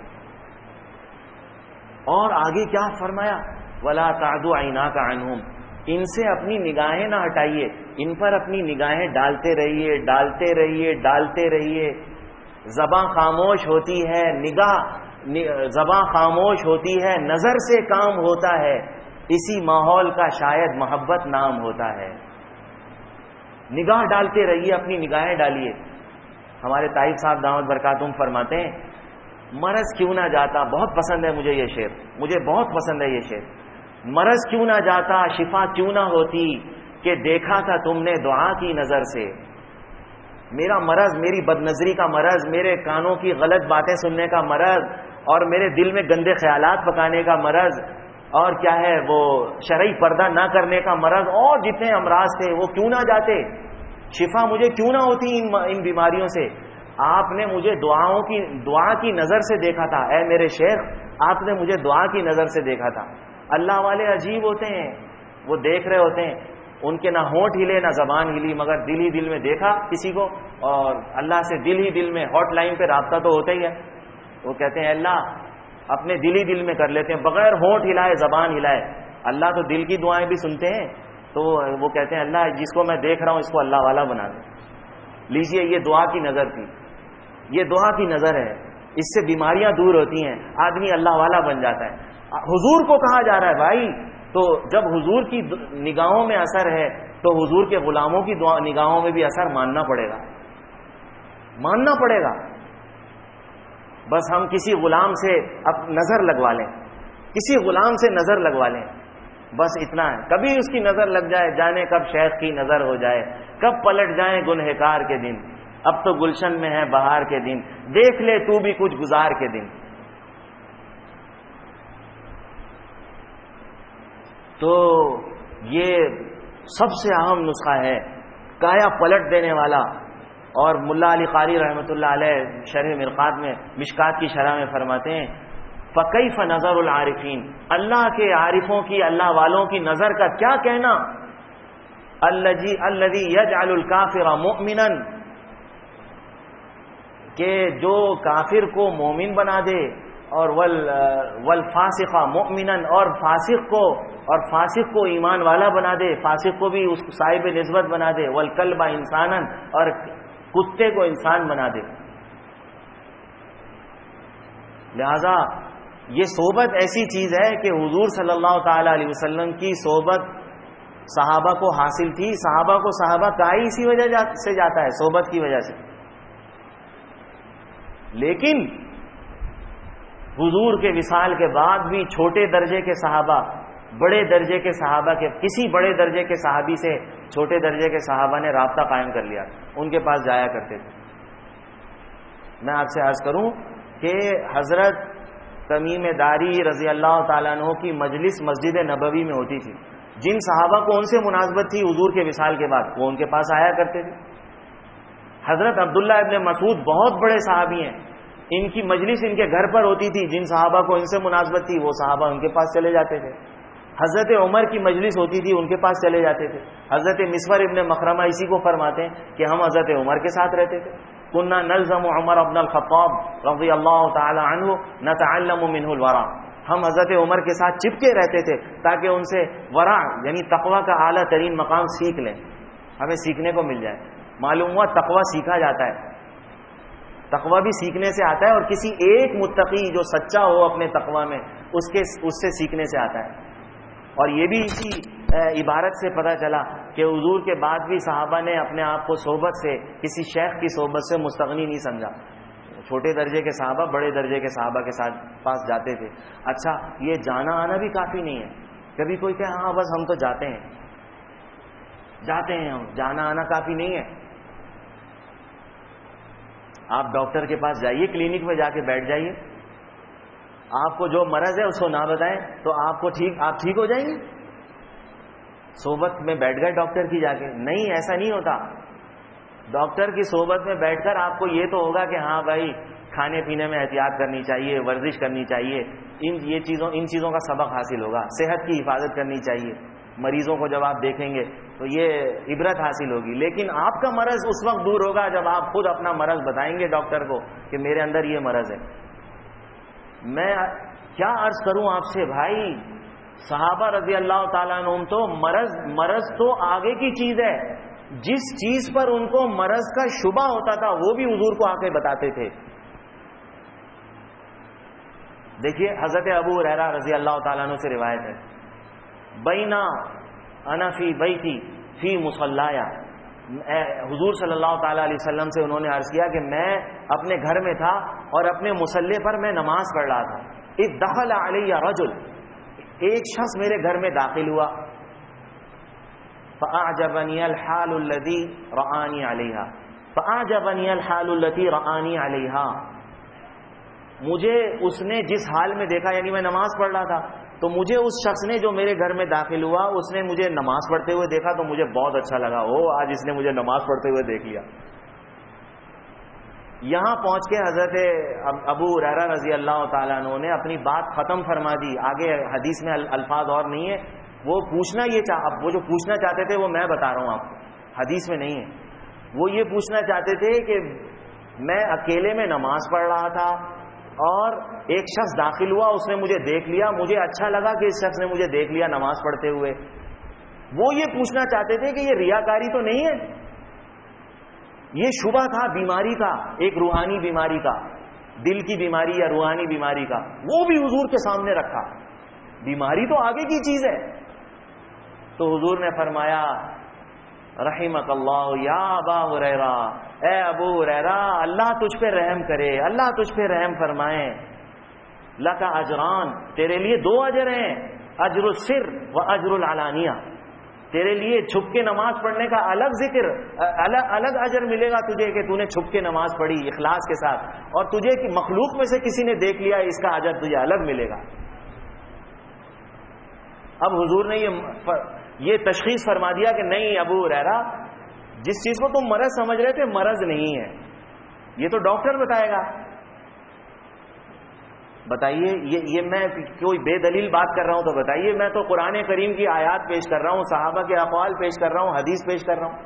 اور آگے کیا فرمایا؟ وَلَا تَعْدُ عَيْنَاكَ عَنْهُمْ، ان سے اپنی نگاہیں نہ ہٹائیے، ان پر اپنی نگاہیں ڈالتے رہیے، ڈالتے رہیے، ڈالتے رہیے. زباں خاموش ہوتی ہے، زباں خاموش ہوتی ہے، نظر سے کام ہوتا ہے. اسی ماحول کا شاید محبت نام ہوتا ہے. نگاہ ڈالتے رہیے، اپنی نگاہیں ڈالیے. ہمارے طائف صاحب دامت برکاتہم فرماتے ہیں مرض کیوں نہ جاتا، بہت پسند ہے مجھے یہ شعر، مجھے بہت پسند ہے یہ شعر. مرض کیوں نہ جاتا، شفا کیوں نہ ہوتی، کہ دیکھا تھا تم نے دعا کی نظر سے. میرا مرض، میری بد نظری کا مرض، میرے کانوں کی غلط باتیں سننے کا مرض، اور میرے دل میں گندے خیالات پکانے کا مرض، اور کیا ہے وہ شرعی پردہ نہ کرنے کا مرض، اور جتنے امراض تھے وہ کیوں نہ جاتے، شفا مجھے کیوں نہ ہوتی ان بیماریوں سے. آپ نے مجھے دعا کی نظر سے دیکھا تھا. اے میرے شیخ، آپ نے مجھے دعا کی نظر سے دیکھا تھا. اللہ والے عجیب ہوتے ہیں، وہ دیکھ رہے ہوتے ہیں، ان کے نہ ہونٹ ہلے نہ زبان ہلی، مگر دل ہی دل میں دیکھا کسی کو، اور اللہ سے دل ہی دل میں ہاٹ لائن پہ رابطہ تو ہوتا ہی ہے. وہ کہتے ہیں اللہ اپنے دل ہی دل میں کر لیتے ہیں بغیر ہونٹ ہلائے زبان ہلائے. اللہ تو دل کی دعائیں بھی سنتے ہیں. تو وہ کہتے ہیں اللہ جس کو میں دیکھ رہا ہوں اس کو اللہ والا بنا دے. لیجئے یہ دعا کی نظر تھی، یہ دعا کی نظر ہے. اس سے بیماریاں دور ہوتی ہیں، آدمی اللہ والا بن جاتا ہے. حضور کو کہا جا رہا ہے بھائی، تو جب حضور کی نگاہوں میں اثر ہے تو حضور کے غلاموں کی نگاہوں میں بھی اثر ماننا پڑے گا، ماننا پڑے گا. بس ہم کسی غلام سے اب نظر لگوا لیں، کسی غلام سے نظر لگوا لیں، بس اتنا ہے. کبھی اس کی نظر لگ جائے، جانے کب شیخ کی نظر ہو جائے، کب پلٹ جائیں گنہگار کے دن. اب تو گلشن میں ہے بہار کے دن، دیکھ لے تو بھی کچھ گزار کے دن. تو یہ سب سے اہم نسخہ ہے، کایا پلٹ دینے والا. اور ملا علی قاری رحمۃ اللہ علیہ شرح مرقات میں، مشکات کی شرح میں فرماتے ہیں فَكَيْفَ نَظَرُ الْعَارِفِينَ، اللہ کے عارفوں کی، اللہ والوں کی نظر کا کیا کہنا. الَّذِي يَجْعَلُ الْكَافِرَ مُؤْمِنًا، کہ جو کافر کو مومن بنا دے، اور والفاسق مؤمنا، اور فاسق کو ایمان والا بنا دے، فاسق کو بھی اس صاحب نسبت بنا دے، والکلب انسانا، اور کتے کو انسان بنا دے. لہذا یہ صحبت ایسی چیز ہے کہ حضور صلی اللہ تعالی علیہ وسلم کی صحبت صحابہ کو حاصل تھی. صحابہ کو صحابہ کا ہی اسی وجہ سے جاتا ہے، صحبت کی وجہ سے. لیکن حضور کے وصال کے بعد بھی چھوٹے درجے کے صحابہ بڑے درجے کے صحابہ کے، کسی بڑے درجے کے صحابی سے چھوٹے درجے کے صحابہ نے رابطہ قائم کر لیا، ان کے پاس جایا کرتے تھے. میں آپ سے عرض کروں کہ حضرت تمیم داری رضی اللہ تعالیٰ عنہ کی مجلس مسجد نبوی میں ہوتی تھی. جن صحابہ کو ان سے مناسبت تھی حضور کے وصال کے بعد، وہ ان کے پاس آیا کرتے تھے. حضرت عبداللہ ابن مسعود بہت بڑے صحابی ہیں، ان کی مجلس ان کے گھر پر ہوتی تھی. جن صحابہ کو ان سے مناسبت تھی وہ صحابہ ان کے پاس چلے جاتے تھے. حضرت عمر کی مجلس ہوتی تھی، ان کے پاس چلے جاتے تھے. حضرت مسور ابن مخرمہ اسی کو فرماتے ہیں کہ ہم حضرت عمر کے ساتھ رہتے تھے. كنا نلزم عمر ابن الخطاب رضی اللہ تعالی عنہ نتعلم منہ الورع، ہم حضرت عمر کے ساتھ چپکے رہتے تھے تاکہ ان سے ورع یعنی تقوی کا اعلیٰ ترین مقام سیکھ لیں، ہمیں سیکھنے کو مل جائے. معلوم ہوا تقوی سیکھا جاتا ہے، تقوی بھی سیکھنے سے آتا ہے، اور کسی ایک متقی جو سچا ہو اپنے تقوی میں اس سے سیکھنے سے آتا ہے. اور یہ بھی اسی عبارت سے پتہ چلا کہ حضور کے بعد بھی صحابہ نے اپنے آپ کو صحبت سے، کسی شیخ کی صحبت سے مستغنی نہیں سمجھا. چھوٹے درجے کے صحابہ بڑے درجے کے صحابہ کے ساتھ پاس جاتے تھے. اچھا یہ جانا آنا بھی کافی نہیں ہے. کبھی کوئی کہے ہاں بس ہم تو جاتے ہیں ہم، جانا آنا کافی نہیں ہے. آپ ڈاکٹر کے پاس جائیے، کلینک میں جا کے بیٹھ جائیے، آپ کو جو مرض ہے اس کو نہ بتائیں تو آپ ٹھیک ہو جائیں گے. صحبت میں بیٹھ گئے ڈاکٹر کی جا کے، نہیں ایسا نہیں ہوتا. ڈاکٹر کی صحبت میں بیٹھ کر آپ کو یہ تو ہوگا کہ ہاں بھائی کھانے پینے میں احتیاط کرنی چاہیے، ورزش کرنی چاہیے، ان چیزوں کا سبق حاصل ہوگا. صحت کی حفاظت کرنی چاہیے. مریضوں کو جب آپ دیکھیں گے تو یہ عبرت حاصل ہوگی. لیکن آپ کا مرض اس وقت دور ہوگا جب آپ خود اپنا مرض بتائیں گے ڈاکٹر کو کہ میرے اندر یہ مرض ہے. میں کیا عرض کروں آپ سے بھائی، صحابہ رضی اللہ تعالیٰ عنہم تو مرض تو آگے کی چیز ہے. جس چیز پر ان کو مرض کا شبہ ہوتا تھا وہ بھی حضور کو آ کے بتاتے تھے. دیکھیے حضرت ابو ہریرہ رضی اللہ تعالیٰ عنہ سے روایت ہے، بینا انا فی بیتی فی مصلایا، حضور صلی اللہ تعالیٰ علیہ وسلم سے انہوں نے عرض کیا کہ میں اپنے گھر میں تھا اور اپنے مصلے پر میں نماز پڑھ رہا تھا. اذ دخل علی رجل، ایک شخص میرے گھر میں داخل ہوا. فاعجبنی الحال الذی رآنی علیہا، فاعجبنی الحال التی رآنی علیہا، مجھے اس نے جس حال میں دیکھا، یعنی میں نماز پڑھ رہا تھا تو مجھے اس شخص نے جو میرے گھر میں داخل ہوا اس نے مجھے نماز پڑھتے ہوئے دیکھا تو مجھے بہت اچھا لگا. آج اس نے مجھے نماز پڑھتے ہوئے دیکھ لیا. یہاں پہنچ کے حضرت ابو ہریرہ رضی اللہ تعالیٰ عنہ نے اپنی بات ختم فرما دی. آگے حدیث میں الفاظ اور نہیں ہے. وہ پوچھنا اب وہ جو پوچھنا چاہتے تھے وہ میں بتا رہا ہوں آپ کو، حدیث میں نہیں ہے. وہ یہ پوچھنا چاہتے تھے کہ میں اکیلے میں نماز پڑھ رہا تھا اور ایک شخص داخل ہوا، اس نے مجھے دیکھ لیا، مجھے اچھا لگا کہ اس شخص نے مجھے دیکھ لیا نماز پڑھتے ہوئے. وہ یہ پوچھنا چاہتے تھے کہ یہ ریاکاری تو نہیں ہے؟ یہ شبہ تھا بیماری کا، ایک روحانی بیماری کا، دل کی بیماری یا روحانی بیماری کا. وہ بھی حضور کے سامنے رکھا. بیماری تو آگے کی چیز ہے. تو حضور نے فرمایا رحمک اللہ یا ابا ہریرہ، اے ابو ہریرہ اللہ تجھ پہ رحم کرے، اللہ تجھ پہ رحم فرمائے. لک اجران، تیرے لیے 2 اجر ہیں، اجر السر و اجر العلانیہ. تیرے لیے چھپ کے نماز پڑھنے کا الگ ذکر، الگ اجر ملے گا تجھے کہ تو نے چھپ کے نماز پڑھی اخلاص کے ساتھ، اور تجھے مخلوق میں سے کسی نے دیکھ لیا اس کا اجر تجھے الگ ملے گا. اب حضور نے یہ تشخیص فرما دیا کہ نہیں ابو ہریرہ، جس چیز کو تم مرض سمجھ رہے تھے مرض نہیں ہے، یہ تو ڈاکٹر بتائے گا. بتائیے یہ میں کوئی بے دلیل بات کر رہا ہوں تو بتائیے. میں تو قرآن کریم کی آیات پیش کر رہا ہوں، صحابہ کے اقوال پیش کر رہا ہوں، حدیث پیش کر رہا ہوں.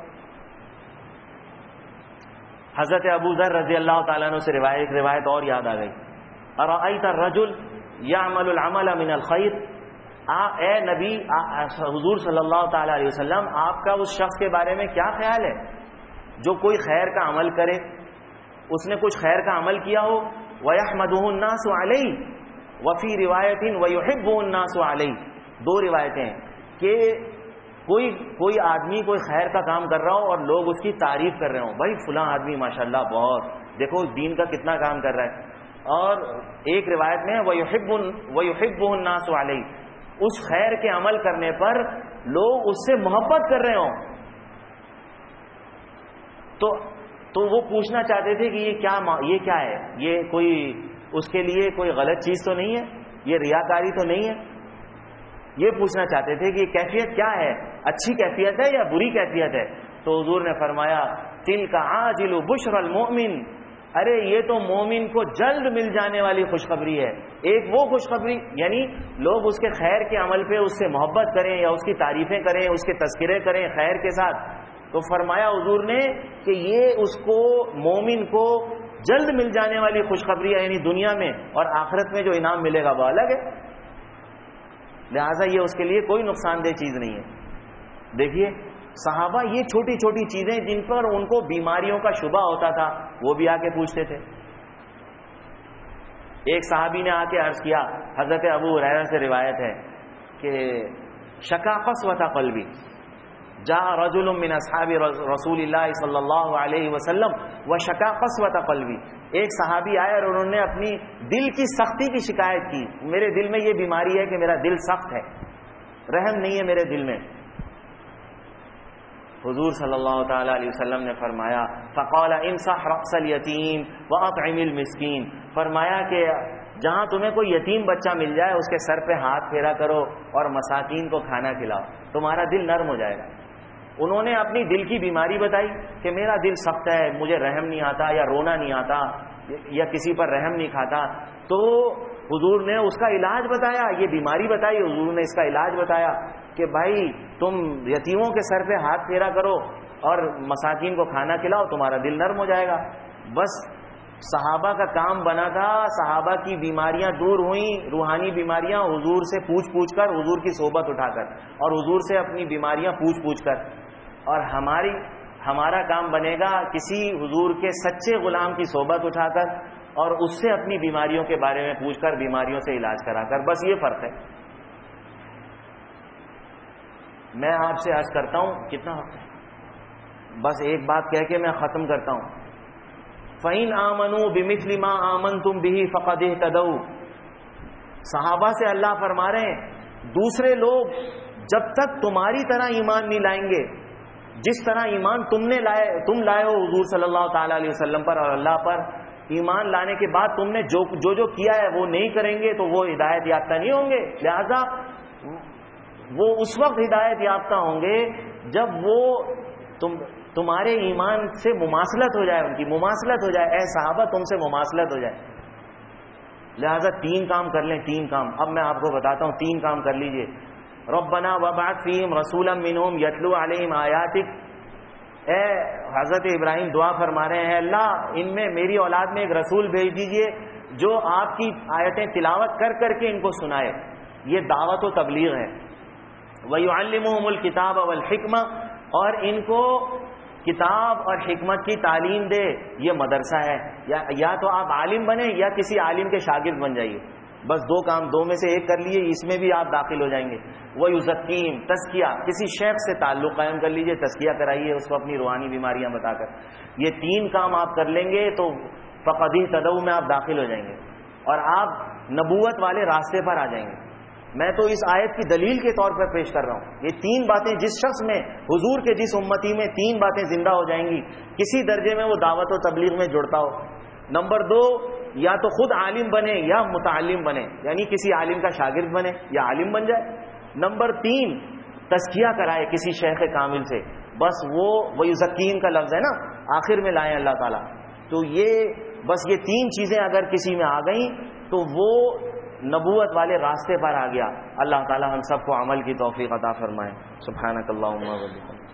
حضرت ابو ذر رضی اللہ تعالیٰ عنہ سے روایت اور یاد آ گئی. ارأیت الرجل یعمل العمل من الخیر، اے نبی حضور صلی اللہ تعالیٰ علیہ وسلم، آپ کا اس شخص کے بارے میں کیا خیال ہے جو کوئی خیر کا عمل کرے، اس نے کچھ خیر کا عمل کیا ہو، وَيَحْمَدُهُ النَّاسُ عَلَيْهِ وَفِي رِوَایَةٍ وَيُحِبُّهُ النَّاسُ عَلَيْهِ. 2 روایتیں ہیں کہ کوئی آدمی کوئی خیر کا کام کر رہا ہو اور لوگ اس کی تعریف کر رہے ہوں، بھائی فلاں آدمی ماشاءاللہ بہت دیکھو دین کا کتنا کام کر رہا ہے. اور ایک روایت میں وَيُحِبُّهُ النَّاسُ عَلَيْهِ، اس خیر کے عمل کرنے پر لوگ اس سے محبت کر رہے ہوں. تو وہ پوچھنا چاہتے تھے کہ یہ کیا ہے، یہ کوئی اس کے لیے کوئی غلط چیز تو نہیں ہے، یہ ریاکاری تو نہیں ہے. یہ پوچھنا چاہتے تھے کہ یہ کیفیت کیا ہے، اچھی کیفیت ہے یا بری کیفیت ہے. تو حضور نے فرمایا تلک عاجل بشر المؤمن، ارے یہ تو مومن کو جلد مل جانے والی خوشخبری ہے. ایک وہ خوشخبری یعنی لوگ اس کے خیر کے عمل پہ اس سے محبت کریں یا اس کی تعریفیں کریں، اس کے تذکرے کریں خیر کے ساتھ. تو فرمایا حضور نے کہ یہ اس کو مومن کو جلد مل جانے والی خوشخبری ہے، یعنی دنیا میں، اور آخرت میں جو انعام ملے گا وہ الگ ہے. لہٰذا یہ اس کے لیے کوئی نقصان دہ چیز نہیں ہے. دیکھیے صحابہ یہ چھوٹی چھوٹی چیزیں جن پر ان کو بیماریوں کا شبہ ہوتا تھا وہ بھی آ کے پوچھتے تھے. ایک صحابی نے آ کے عرض کیا، حضرت ابو ہریرہ سے روایت ہے کہ شکا قسوۃ قلبی، جاء رجل من اصحاب رسول اللہ صلی اللہ علیہ وسلم وشکا قسوۃ قلبی. ایک صحابی آئے اور انہوں نے اپنی دل کی سختی کی شکایت کی، میرے دل میں یہ بیماری ہے کہ میرا دل سخت ہے، رحم نہیں ہے میرے دل میں. حضور صلی اللہ تعالیٰ علیہ وسلم نے فرمایا فقال امسح رأس الیتیم واطعم المسکین، فرمایا کہ جہاں تمہیں کوئی یتیم بچہ مل جائے اس کے سر پہ ہاتھ پھیرا کرو اور مساکین کو کھانا کھلاؤ، تمہارا دل نرم ہو جائے گا. انہوں نے اپنی دل کی بیماری بتائی کہ میرا دل سخت ہے، مجھے رحم نہیں آتا یا رونا نہیں آتا یا کسی پر رحم نہیں کھاتا، تو حضور نے اس کا علاج بتایا، یہ بیماری بتائی، حضور نے اس کا علاج بتایا کہ بھائی تم یتیموں کے سر پہ ہاتھ پھیرا کرو اور مساکین کو کھانا کھلاؤ، تمہارا دل نرم ہو جائے گا. بس صحابہ کا کام بنا تھا، صحابہ کی بیماریاں دور ہوئیں، روحانی بیماریاں حضور سے پوچھ کر، حضور کی صحبت اٹھا کر، اور حضور سے اپنی بیماریاں پوچھ کر. اور ہمارا کام بنے گا کسی حضور کے سچے غلام کی صحبت اٹھا کر اور اس سے اپنی بیماریوں کے بارے میں پوچھ کر، بیماریوں سے علاج کرا کر. بس یہ فرق ہے. میں آپ سے عرض کرتا ہوں، کتنا وقت ہے؟ بس ایک بات کہہ کے میں ختم کرتا ہوں. فَإِنْ آمَنُوا بِمِثْلِ مَا آمَنْتُمْ بِهِ فَقَدِ اهْتَدَوْا. صحابہ سے اللہ فرما رہے ہیں دوسرے لوگ جب تک تمہاری طرح ایمان نہیں لائیں گے، جس طرح ایمان تم لائے ہو حضور صلی اللہ تعالی علیہ وسلم پر اور اللہ پر، ایمان لانے کے بعد تم نے جو کیا ہے وہ نہیں کریں گے تو وہ ہدایت یافتہ نہیں ہوں گے. لہذا وہ اس وقت ہدایت یافتہ ہوں گے جب وہ تمہارے ایمان سے مماثلت ہو جائے، ان کی مماثلت ہو جائے. اے صحابہ تم سے مماثلت ہو جائے. لہذا 3 کام کر لیں، 3 کام. اب میں آپ کو بتاتا ہوں 3 کام کر لیجئے. ربنا وبعث فیہم رسولا منہم یتلو علیہم آیاتک. اے حضرت ابراہیم دعا فرما رہے ہیں، اللہ ان میں میری اولاد میں ایک رسول بھیج دیجئے جو آپ کی آیتیں تلاوت کر کر کے ان کو سنائے. یہ دعوت و تبلیغ ہے. وَيُعَلِّمُهُمُ الْكِتَابَ وَالْحِكْمَةَ، اور ان کو کتاب اور حکمت کی تعلیم دے. یہ مدرسہ ہے. یا تو آپ عالم بنیں یا کسی عالم کے شاگرد بن جائیے. بس 2 کام، 2 میں سے ایک کر لیے، اس میں بھی آپ داخل ہو جائیں گے. وَيُزَكِّيهِمْ، تزکیہ، کسی شیخ سے تعلق قائم کر لیجئے، تزکیہ کرائیے اس کو اپنی روحانی بیماریاں بتا کر. یہ 3 کام آپ کر لیں گے تو فَقَدِ اهْتَدَوْا میں آپ داخل ہو جائیں گے اور آپ نبوت والے راستے پر آ جائیں گے. میں تو اس آیت کی دلیل کے طور پر پیش کر رہا ہوں. یہ 3 باتیں جس شخص میں، حضور کے جس امتی میں 3 باتیں زندہ ہو جائیں گی، کسی درجے میں وہ دعوت و تبلیغ میں جڑتا ہو. نمبر 2، یا تو خود عالم بنے یا متعلم بنے، یعنی کسی عالم کا شاگرد بنے یا عالم بن جائے. نمبر 3، تزکیہ کرائے کسی شیخ کامل سے. بس وہ یزکین کا لفظ ہے نا، آخر میں لائیں اللہ تعالیٰ. تو یہ 3 چیزیں اگر کسی میں آ گئیں تو وہ نبوت والے راستے پر آ گیا. اللہ تعالیٰ ہم سب کو عمل کی توفیق عطا فرمائے. سبحانک اللہم و بحمدک.